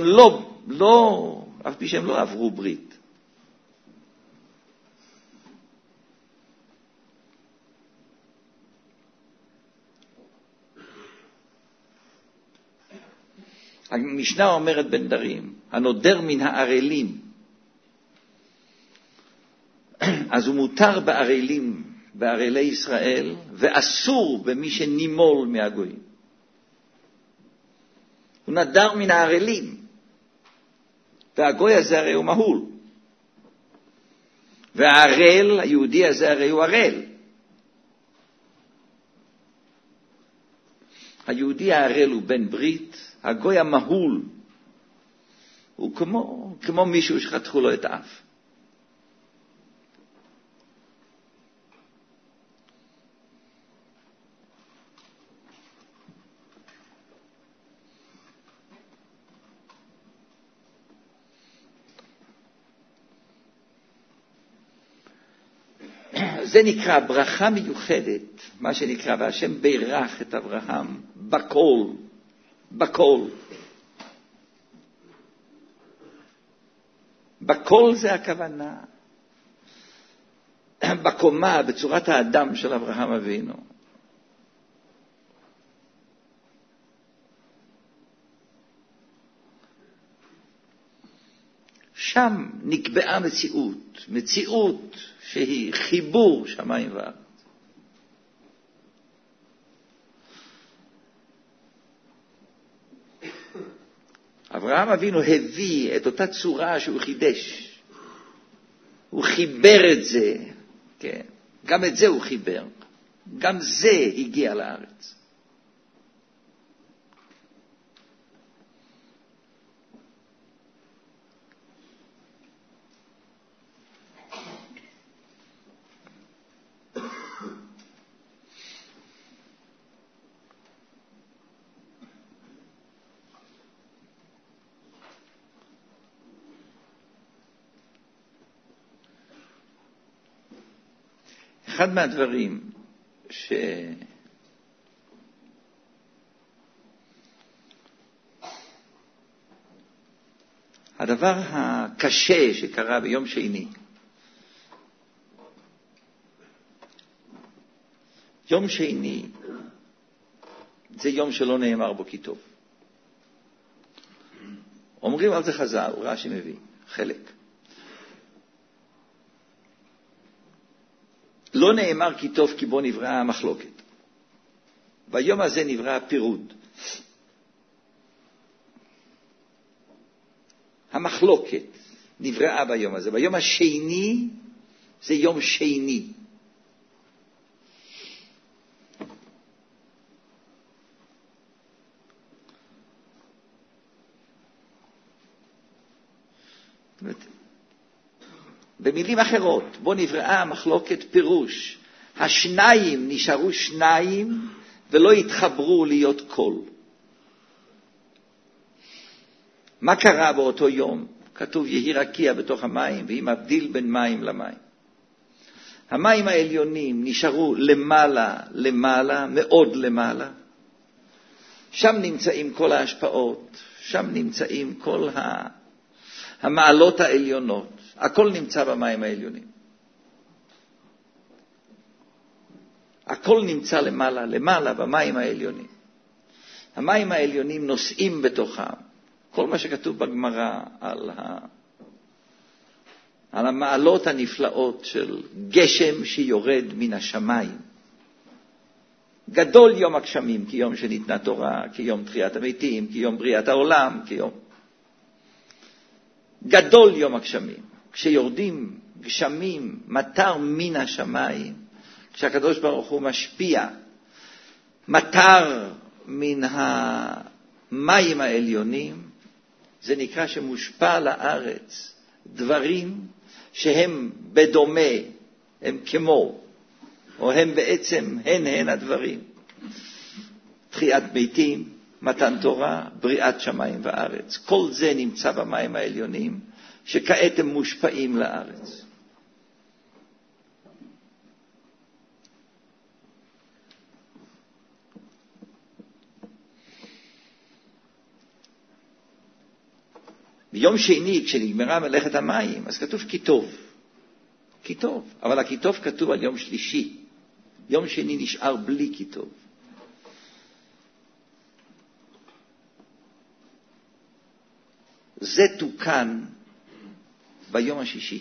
לא עברו ברית. המשנה אומרת בנדרים, הנודר מן הערלים, אז הוא מותר בערלים, בערלי ישראל, ואסור במי שנימול מהגויים. הוא נדר מן הערלים, והגוי הזה הרי הוא מהול. והערל, היהודי הזה הרי הוא ערל. היהודי הערל הוא בן ברית, הגוי המהול הוא כמו מישהו שחתכו לו את האף. זה נקרא ברכה מיוחדת, מה שנקרא, והשם בירך את אברהם בכל, בכל. בכל זה הכוונה, בקומה, בצורת האדם של אברהם אבינו. שם נקבעה מציאות שהיא חיבור שמיים וארץ. אברהם אבינו הביא את אותה צורה שהוא חידש. הוא חיבר את זה, כן. גם את זה הוא חיבר. גם זה הגיע לארץ. אחד מהדברים הדבר הקשה שקרה ביום שני, יום שני זה יום שלא נאמר בו כי טוב. אומרים על זה חז"ל, רש"י מביא חלק. לא נאמר כי טוב כי בו נבראה המחלוקת. ביום הזה נברא הפירוד. המחלוקת נבראה ביום הזה. ביום השני זה יום שני. במילים אחרות, בו נבראה המחלוקת פירוש. השניים נשארו שניים ולא התחברו להיות קול. מה קרה באותו יום? כתוב יהי רקיע בתוך המים, והיא מבדיל בין מים למים. המים העליונים נשארו למעלה, למעלה, מאוד למעלה. שם נמצאים כל ההשפעות, שם נמצאים כל המעלות העליונות. הכל נמצא במים העליונים. הכל נמצא למעלה, למעלה במים העליונים. המים העליונים נושאים בתוכם כל מה שכתוב בגמרא על המעלות הנפלאות של גשם שיורד מן השמיים. גדול יום הגשמים, כיום שניתנה תורה, כיום תחיית המתים, כיום בריאת העולם, כיום. גדול יום הגשמים. כשיורדים גשמים, מטר מן השמיים, כשהקדוש ברוך הוא משפיע, מטר מן המים העליונים, זה נקרא שמושפע לארץ דברים שהם בדומה, הם כמו, או הם בעצם הן הדברים. תחיית מתים, מתן תורה, בריאת שמיים וארץ. כל זה נמצא במים העליונים, שכעת הם מושפעים לארץ. ביום שני, כשנגמרה מלאכת המים, אז כתוב כיתוב. כיתוב. אבל הכיתוב כתוב על יום שלישי. יום שני נשאר בלי כיתוב. זה תוקן ביום השישי.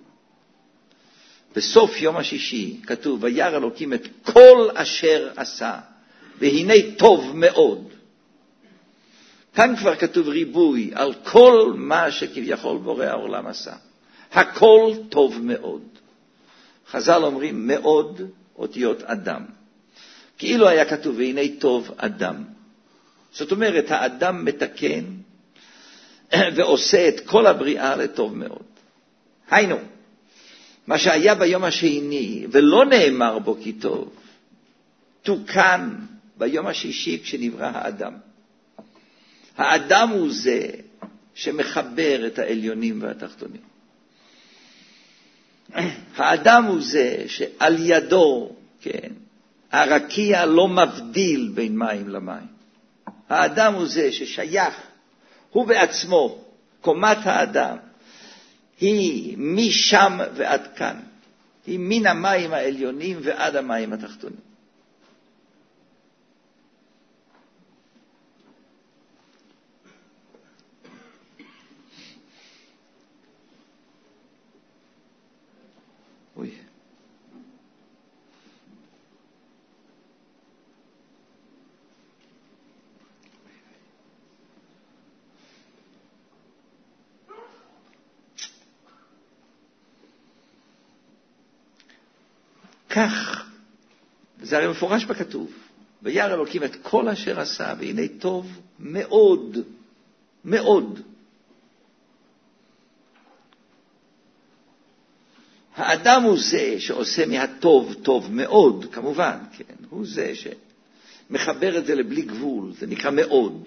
בסוף יום השישי כתוב, וירא אלוקים את כל אשר עשה, והנה טוב מאוד. כאן כבר כתוב ריבוי על כל מה שכביכול בורא העולם עשה. הכל טוב מאוד. חז"ל אומרים מאוד אותיות אדם. כאילו היה כתוב, והנה טוב אדם. זאת אומרת, האדם מתקן ועושה את כל הבריאה לטוב מאוד. היינו, מה שהיה ביום השני ולא נאמר בו כי טוב, תוקן ביום השישי כשנברא האדם. האדם הוא זה שמחבר את העליונים והתחתונים. האדם הוא זה שעל ידו, כן, הרקיע לא מבדיל בין מים למים. האדם הוא זה ששייך, הוא בעצמו, קומת האדם, היא משם ועד כאן. היא מן המים העליונים ועד המים התחתונים. אוי. כך, זה הרי מפורש בכתוב, וירא אלוקים את כל אשר עשה, והנה טוב מאוד, מאוד. האדם הוא זה שעושה מהטוב טוב מאוד, כמובן, כן, הוא זה שמחבר את זה לבלי גבול, זה נקרא מאוד.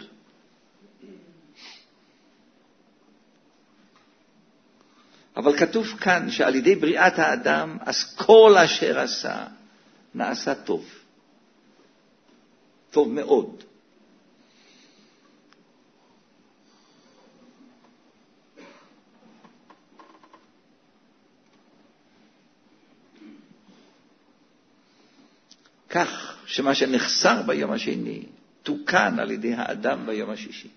אבל כתוב כאן שעל ידי בריאת האדם, אז כל אשר עשה נעשה טוב. טוב מאוד. כך שמה שנחסר ביום השני, תוקן על ידי האדם ביום השישי.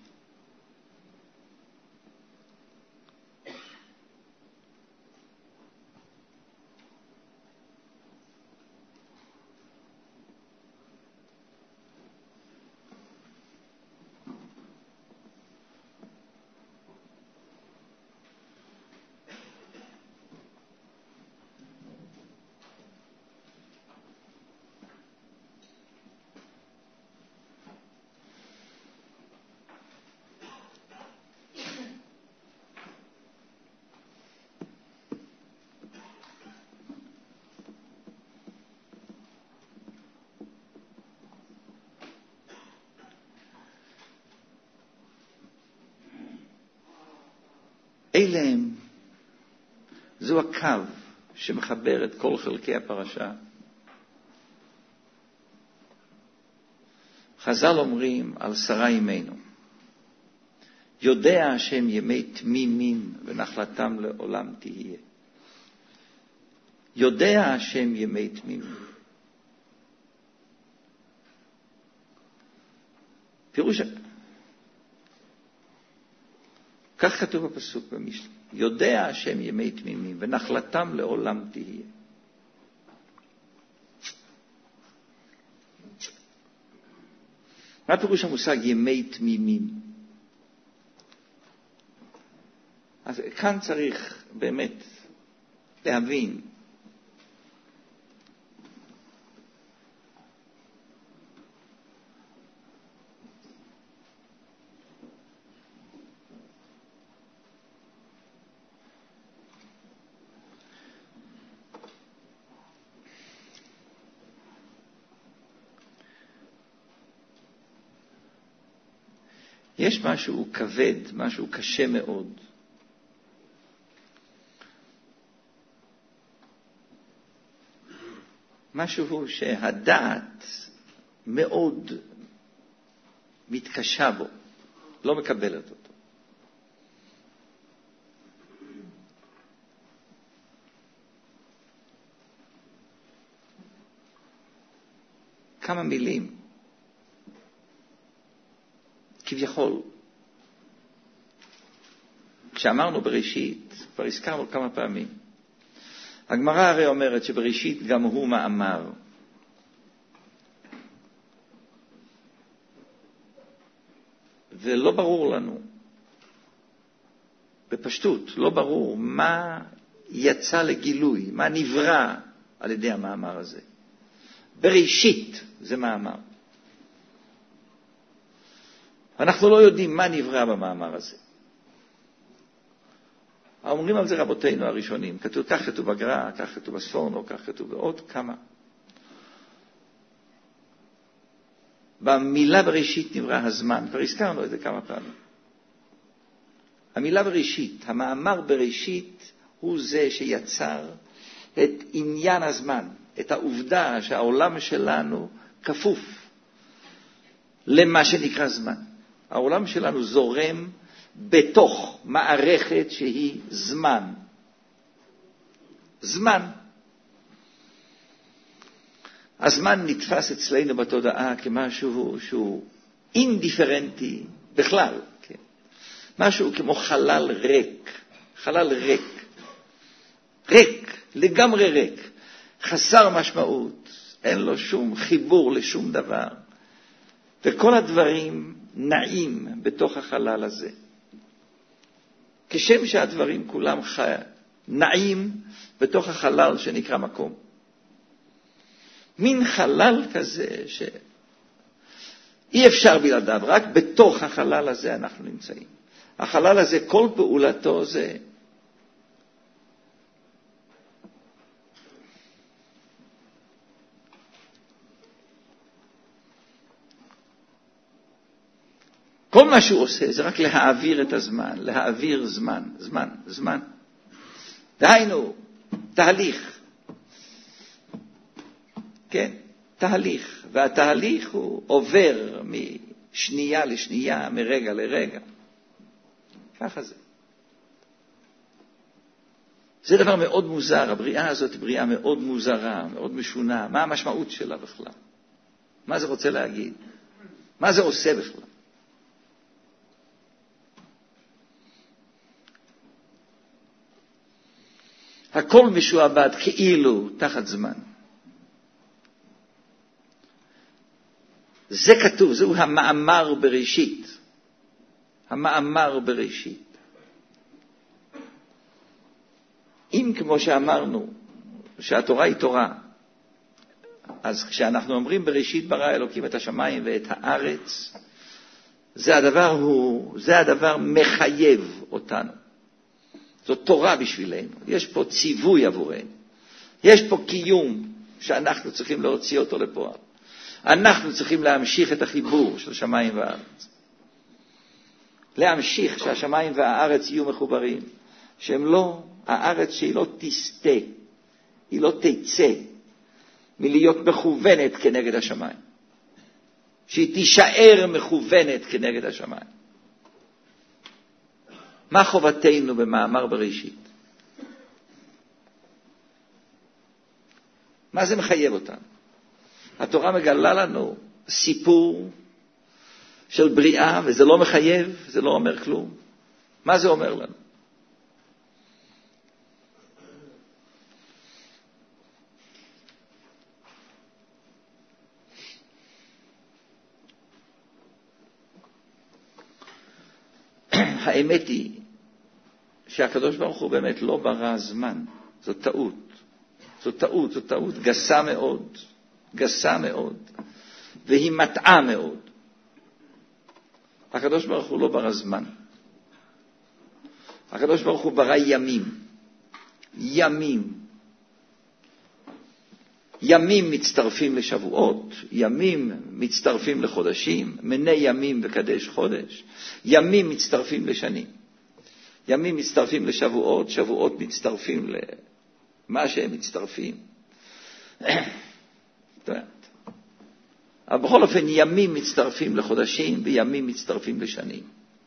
אלה הם, זו הקו שמחבר את כל חלקי הפרשה. חז"ל אומרים על שרה אמנו, יודע השם ימי תמימים ונחלתם לעולם תהיה. יודע השם ימי תמימים. פירוש, כך כתוב בפסוק במשלי, יודע השם ימי תמימים ונחלתם לעולם תהיה. מה פירוש המושג ימי תמימים? אז כאן צריך באמת להבין יש משהו כבד, משהו קשה מאוד. משהו שהדעת מאוד מתקשה בו, לא מקבלת אותו. כמה מילים. כביכול, כשאמרנו בראשית, כבר הזכרנו כמה פעמים, הגמרא הרי אומרת שבראשית גם הוא מאמר. ולא ברור לנו, בפשטות, לא ברור מה יצא לגילוי, מה נברא על ידי המאמר הזה. בראשית זה מאמר. אנחנו לא יודעים מה נברא במאמר הזה. אומרים על זה רבותינו הראשונים, כך כתוב בגר"א, כך כתוב בספורנו, כך כתוב בעוד כמה. במילה בראשית נברא הזמן, כבר הזכרנו את זה כמה פעמים. המילה בראשית, המאמר בראשית, הוא זה שיצר את עניין הזמן, את העובדה שהעולם שלנו כפוף למה שנקרא זמן. העולם שלנו זורם בתוך מערכת שהיא זמן. זמן. הזמן נתפס אצלנו בתודעה כמשהו שהוא אינדיפרנטי בכלל. כן? משהו כמו חלל ריק. חלל ריק. ריק, לגמרי ריק. חסר משמעות. אין לו שום חיבור לשום דבר. וכל הדברים נעים בתוך החלל הזה. כשם שהדברים כולם נעים בתוך החלל שנקרא מקום. מין חלל כזה שאי אפשר בלעדיו, רק בתוך החלל הזה אנחנו נמצאים. החלל הזה, כל פעולתו זה כל מה שהוא עושה זה רק להעביר את הזמן, להעביר זמן. דהיינו, תהליך. כן, תהליך. והתהליך הוא עובר משנייה לשנייה, מרגע לרגע. ככה זה. זה דבר מאוד מוזר. הבריאה הזאת היא בריאה מאוד מוזרה, מאוד משונה. מה המשמעות שלה בכלל? מה זה רוצה להגיד? מה זה עושה בכלל? הכל משועבד כאילו תחת זמן. זה כתוב, זהו המאמר בראשית. המאמר בראשית. אם כמו שאמרנו, שהתורה היא תורה, אז כשאנחנו אומרים בראשית ברא אלוקים את השמיים ואת הארץ, זה הדבר מחייב אותנו. זאת תורה בשבילנו. יש פה ציווי עבורנו. יש פה קיום שאנחנו צריכים להוציא אותו לפועל. אנחנו צריכים להמשיך את החיבור של שמיים וארץ. להמשיך שהשמיים והארץ יהיו מחוברים. שהם לא, הארץ שהיא לא תסתה, היא לא תצא מלהיות מכוונת כנגד השמיים. שהיא תישאר מכוונת כנגד השמיים. מה חובתנו במאמר בראשית? מה זה מחייב אותנו? התורה מגלה לנו סיפור של בריאה, וזה לא מחייב, זה לא אומר כלום. מה זה אומר לנו? האמת היא שהקדוש ברוך הוא באמת לא ברא זמן. זו טעות. זו טעות גסה מאוד. גסה מאוד. והיא מטעה מאוד. הקדוש ברוך הוא לא ברא זמן. הקדוש ברוך הוא ברא ימים. ימים. ימים מצטרפים לשבועות, ימים מצטרפים לחודשים, מני ימים וקדש חודש. ימים מצטרפים לשנים. ימים מצטרפים לשבועות, שבועות מצטרפים למה שהם מצטרפים. אבל בכל אופן ימים מצטרפים לחודשים וימים מצטרפים לשנים.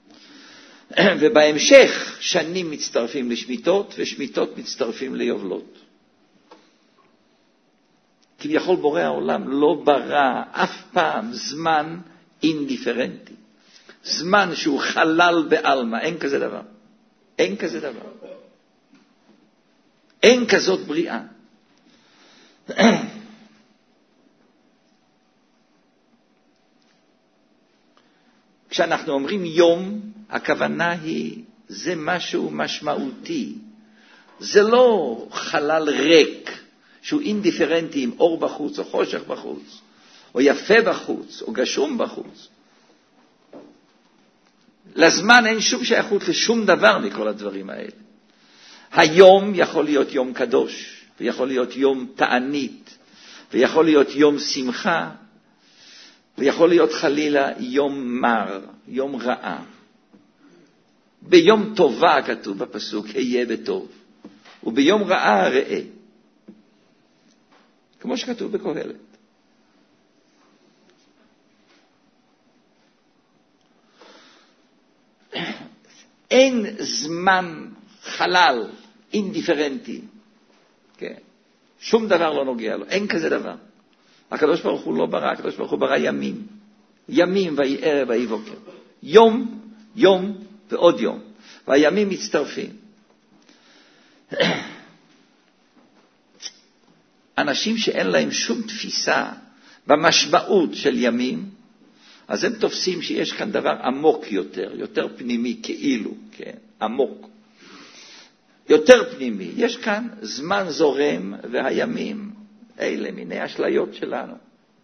ובהמשך שנים מצטרפים לשמיתות ושמיתות מצטרפים ליובלות. כביכול בורא העולם לא ברא אף פעם זמן אינדיפרנטי. זמן שהוא חלל בעלמא, אין כזה דבר. אין כזה דבר. אין כזאת בריאה. כשאנחנו אומרים יום, הכוונה היא, זה משהו משמעותי. זה לא חלל ריק, שהוא אינדיפרנטי עם אור בחוץ, או חושך בחוץ, או יפה בחוץ, או גשום בחוץ. לזמן אין שום שייכות לשום דבר מכל הדברים האלה. היום יכול להיות יום קדוש, ויכול להיות יום תענית, ויכול להיות יום שמחה, ויכול להיות חלילה יום מר, יום רעה. ביום טובה כתוב בפסוק, היה בטוב, וביום רעה ראה. כמו שכתוב בקהלת. אין זמן חלל אינדיפרנטי. כן. שום דבר לא נוגע לו. אין כזה דבר. הקדוש ברוך הוא לא ברא, הקדוש ברוך הוא ברא ימים. ימים ויהי ערב ויהי בוקר. יום, יום ועוד יום. והימים מצטרפים. אנשים שאין להם שום תפיסה במשמעות של ימים, אז הם תופסים שיש כאן דבר עמוק יותר, יותר פנימי, כאילו, כן, עמוק. יותר פנימי. יש כאן זמן זורם והימים, אלה מיני אשליות שלנו.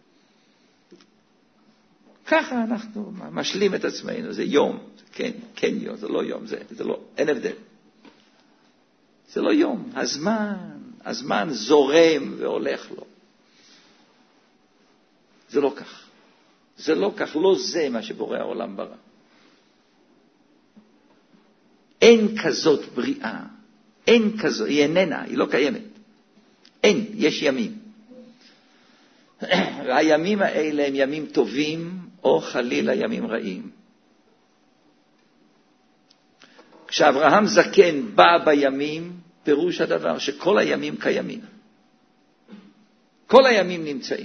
ככה אנחנו משלים את עצמנו, זה יום, זה כן יום, זה לא יום, זה לא, אין הבדל. זה לא יום, הזמן זורם והולך לו. זה לא כך. זה לא כך, לא זה מה שבורא העולם ברא. אין כזאת בריאה. אין כזאת, היא איננה, היא לא קיימת. אין, יש ימים. והימים האלה הם ימים טובים או חלילה ימים רעים. כשאברהם זקן בא בימים, פירוש הדבר שכל הימים קיימים. כל הימים נמצאים.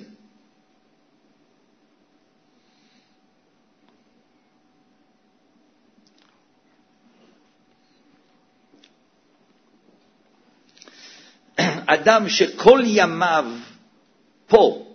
אדם שכל ימיו פה,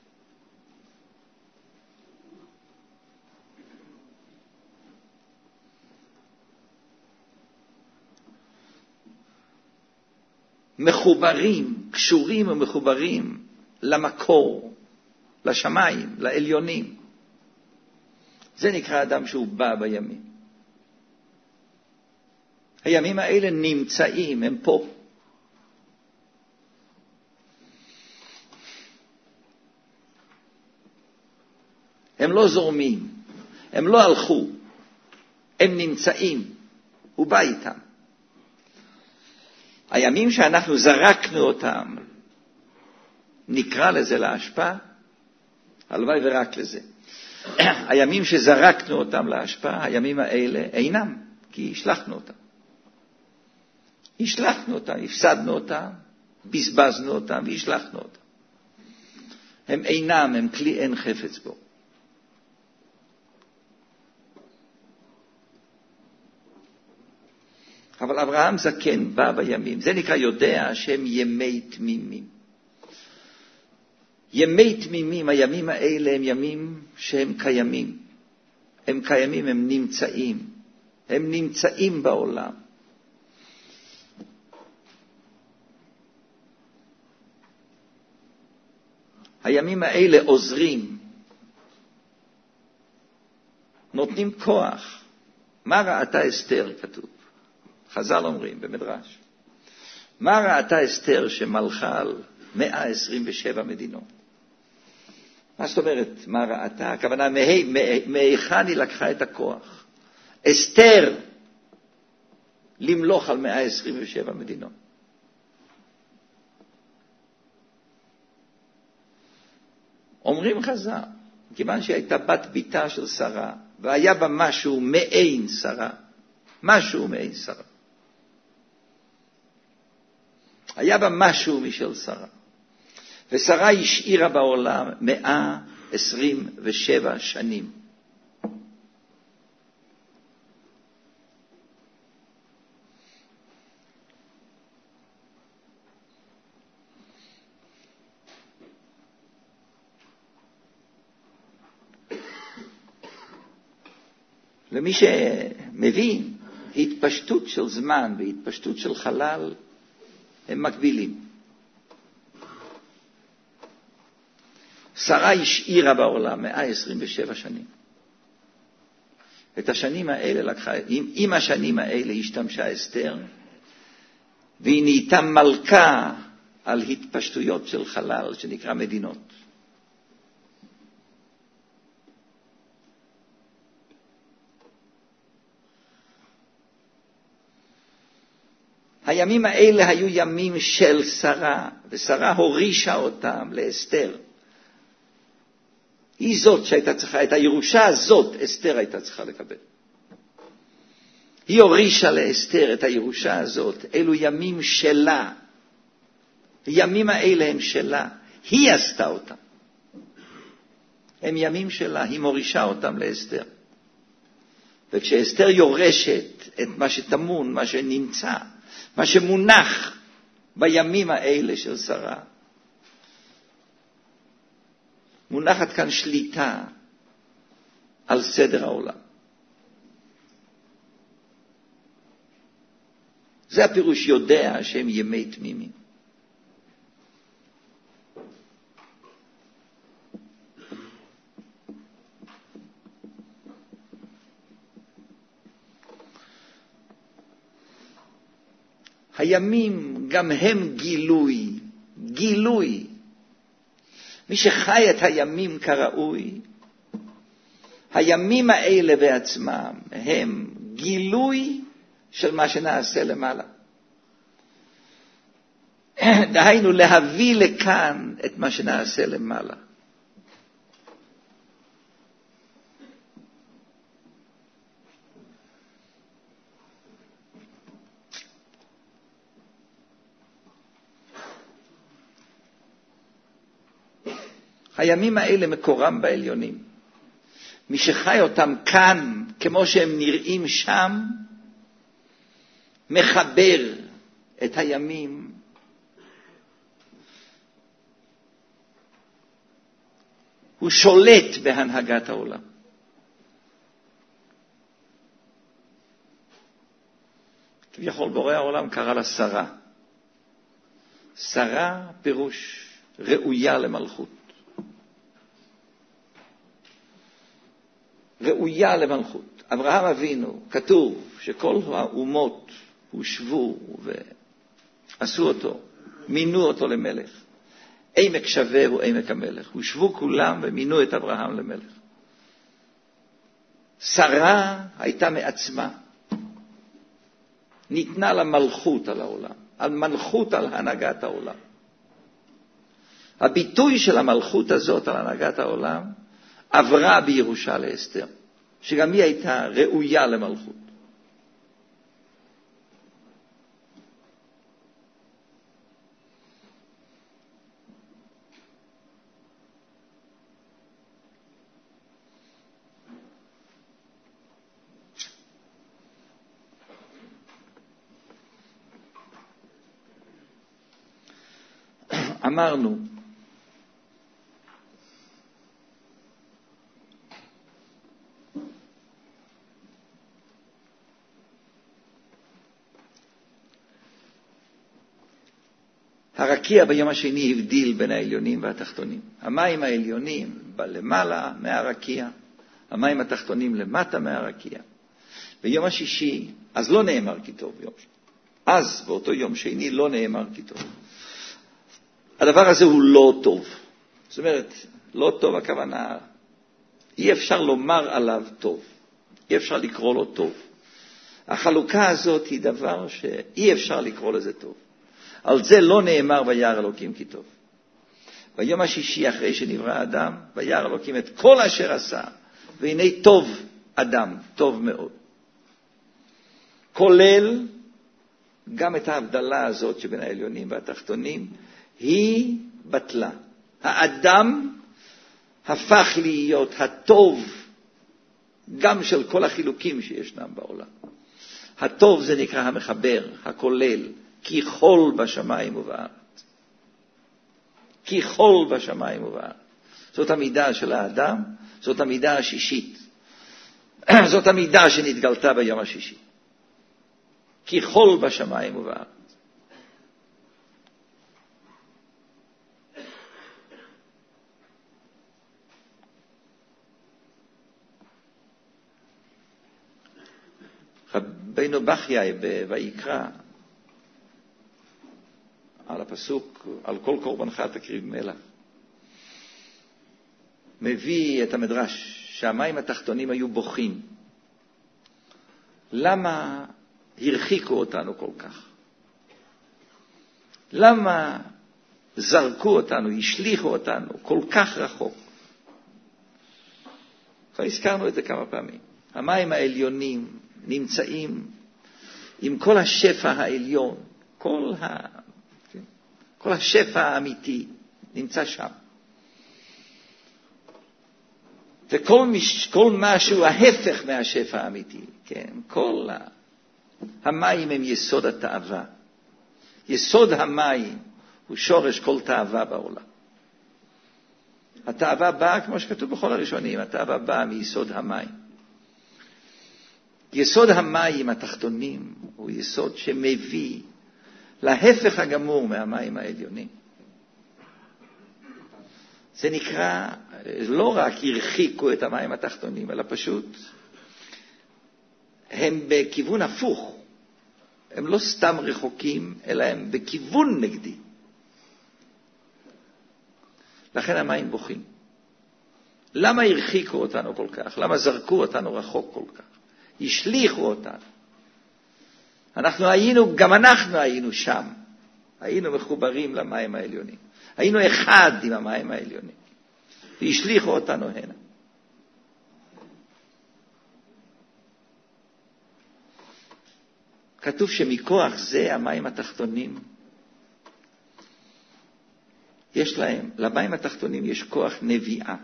מחוברים, קשורים ומחוברים למקור, לשמיים, לעליונים. זה נקרא אדם שהוא בא בימים. הימים האלה נמצאים, הם פה. הם לא זורמים, הם לא הלכו, הם נמצאים, הוא בא איתם. הימים שאנחנו זרקנו אותם נקרא לזה להשפעה, הלוואי ורק לזה. הימים שזרקנו אותם להשפעה, הימים האלה אינם, כי השלחנו אותם. השלחנו אותם, הפסדנו אותם, בזבזנו אותם והשלחנו אותם. הם אינם, הם כלי אין חפץ בו. אבל אברהם זקן בא בימים, זה נקרא יודע שהם ימי תמימים. ימי תמימים, הימים האלה הם ימים שהם קיימים. הם קיימים, הם נמצאים. הם נמצאים בעולם. הימים האלה עוזרים. נותנים כוח. מה ראתה אסתר כתוב? חז"ל אומרים במדרש. מה ראתה אסתר שמלכה על 127 מדינות? מה זאת אומרת, מה ראתה? הכוונה, מהיכן היא לקחה את הכוח? אסתר למלוך על 127 מדינות. אומרים חז"ל, כיוון שהיא הייתה בת ביתה של שרה, והיה בה משהו מעין שרה, משהו מעין שרה. היה בה משהו משל שרה. ושרה השאירה בעולם 127 שנים. למי שמבין, התפשטות של זמן והתפשטות של חלל הם מקבילים. שרה השאירה בעולם 127 שנים. את השנים האלה לקחה, עם השנים האלה השתמשה אסתר, והיא נהייתה מלכה על התפשטויות של חלל שנקרא מדינות. הימים האלה היו ימים של שרה, ושרה הורישה אותם לאסתר. היא זאת שהייתה צריכה, את הירושה הזאת אסתר הייתה צריכה לקבל. היא הורישה לאסתר את הירושה הזאת, אלו ימים שלה. הימים האלה הם שלה, היא עשתה אותם. הם ימים שלה, היא מורישה אותם לאסתר. וכשאסתר יורשת את מה שתמון, מה שנמצא, מה שמונח בימים האלה של שרה, מונחת כאן שליטה על סדר העולם. זה הפירוש יודע שהם ימי תמימים. הימים גם הם גילוי. מי שחי את הימים כראוי, הימים האלה בעצמם הם גילוי של מה שנעשה למעלה. דהיינו להביא לכאן את מה שנעשה למעלה. הימים האלה מקורם בעליונים. מי שחי אותם כאן, כמו שהם נראים שם, מחבר את הימים. הוא שולט בהנהגת העולם. כביכול בורא העולם קרא לה שרה. שרה פירוש ראויה למלכות. ראויה למלכות. אברהם אבינו, כתוב שכל האומות הושבו ועשו אותו, מינו אותו למלך. עמק שווה הוא עמק המלך. הושבו כולם ומינו את אברהם למלך. שרה הייתה מעצמה. ניתנה לה מלכות על העולם, על מלכות על הנהגת העולם. הביטוי של המלכות הזאת על הנהגת העולם עברה בירושה לאסתר, שגם היא הייתה ראויה למלכות. אמרנו, הרקיע ביום השני הבדיל בין העליונים והתחתונים. המים העליונים למעלה מהרקיע, המים התחתונים למטה מהרקיע. ביום השישי, אז לא נאמר כי טוב יום שני. אז באותו יום שני לא נאמר כי טוב. הדבר הזה הוא לא טוב. זאת אומרת, לא טוב הכוונה, אי אפשר לומר עליו טוב. אי אפשר לקרוא לו טוב. החלוקה הזאת היא דבר שאי אפשר לקרוא לזה טוב. על זה לא נאמר וירא אלוקים כי טוב. ביום השישי אחרי שנברא האדם, וירא אלוקים את כל אשר עשה, והנה טוב אדם, טוב מאוד. כולל גם את ההבדלה הזאת שבין העליונים והתחתונים, היא בטלה. האדם הפך להיות הטוב גם של כל החילוקים שישנם בעולם. הטוב זה נקרא המחבר, הכולל, כי חול בשמיים ובארץ. כי חול בשמיים ובארץ. זאת המידה של האדם, זאת המידה השישית. זאת המידה שנתגלתה ביום השישי. כי חול בשמיים ובארץ. רבינו בחיי ויקרא על הפסוק, על כל קורבנך תקריב מלח, מביא את המדרש שהמים התחתונים היו בוכים. למה הרחיקו אותנו כל כך? למה זרקו אותנו, השליחו אותנו כל כך רחוק? כבר הזכרנו את זה כמה פעמים. המים העליונים נמצאים עם כל השפע העליון, כל השפע האמיתי נמצא שם. וכל משהו ההפך מהשפע האמיתי, כן? כל המים הם יסוד התאווה. יסוד המים הוא שורש כל תאווה בעולם. התאווה באה, כמו שכתוב בכל הראשונים, התאווה באה מיסוד המים. יסוד המים התחתונים הוא יסוד שמביא להפך הגמור מהמים העליונים. זה נקרא, לא רק הרחיקו את המים התחתונים, אלא פשוט הם בכיוון הפוך. הם לא סתם רחוקים, אלא הם בכיוון נגדי. לכן המים בוכים. למה הרחיקו אותנו כל כך? למה זרקו אותנו רחוק כל כך? השליחו אותנו. גם אנחנו היינו שם. היינו מחוברים למים העליונים. היינו אחד עם המים העליונים. והשליחו אותנו הנה. כתוב שמכוח זה המים התחתונים, למים התחתונים יש כוח נביאה.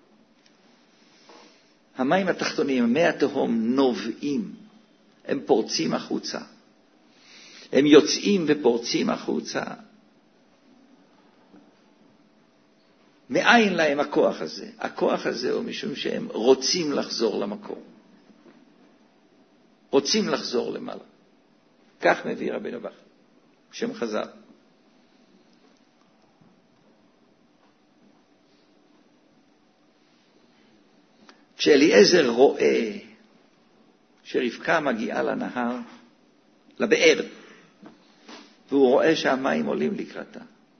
המים התחתונים, מי התהום נובעים, הם פורצים החוצה. הם יוצאים ופורצים החוצה. מאין להם הכוח הזה? הכוח הזה הוא משום שהם רוצים לחזור למקום. רוצים לחזור למעלה. כך מביא רבינו בחיי, שם חז"ל. כשאליעזר רואה שרבקה מגיעה לנהר, לבאר, והוא רואה שהמים עולים לקראתה,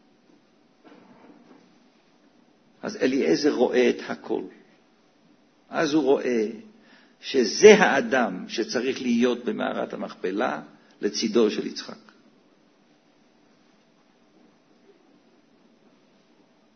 אז אליעזר רואה את הכל. אז הוא רואה שזה האדם שצריך להיות במערת המכפלה לצידו של יצחק.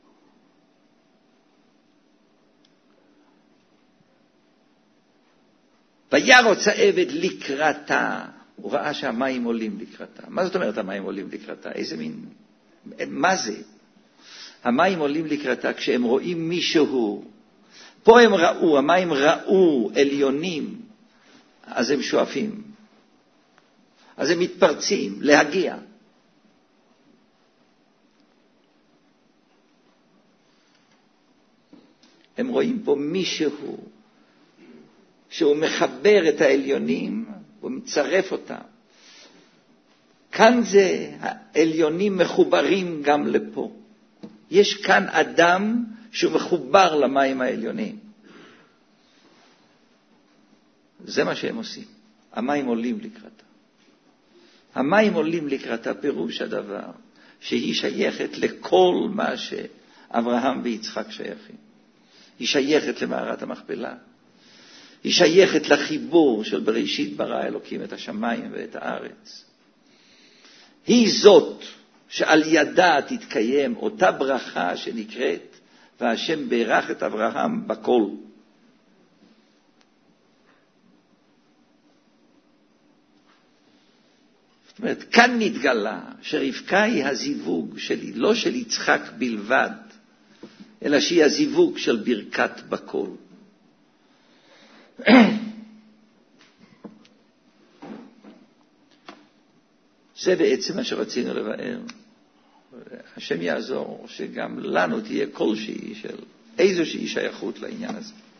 וירוץ העבד לקראתה, הוא ראה שהמים עולים לקראתה. מה זאת אומרת המים עולים לקראתה? איזה מין, מה זה? המים עולים לקראתה כשהם רואים מישהו, פה הם ראו, המים ראו עליונים, אז הם שואפים, אז הם מתפרצים להגיע. הם רואים פה מישהו שהוא מחבר את העליונים, הוא מצרף אותם. כאן זה, העליונים מחוברים גם לפה. יש כאן אדם שהוא מחובר למים העליונים. זה מה שהם עושים. המים עולים לקראתה. המים עולים לקראתה, פירוש הדבר שהיא שייכת לכל מה שאברהם ויצחק שייכים. היא שייכת למערת המכפלה. היא שייכת לחיבור של בראשית ברא אלוקים את השמיים ואת הארץ. היא זאת שעל ידה תתקיים אותה ברכה שנקראת, והשם ברך את אברהם בכל. זאת אומרת, כאן נתגלה שרבקה היא הזיווג שלי, לא של יצחק בלבד, אלא שהיא הזיווג של ברכת בכל. זה בעצם מה שרצינו לבאר. השם יעזור שגם לנו תהיה כלשהי של איזושהי שייכות לעניין הזה.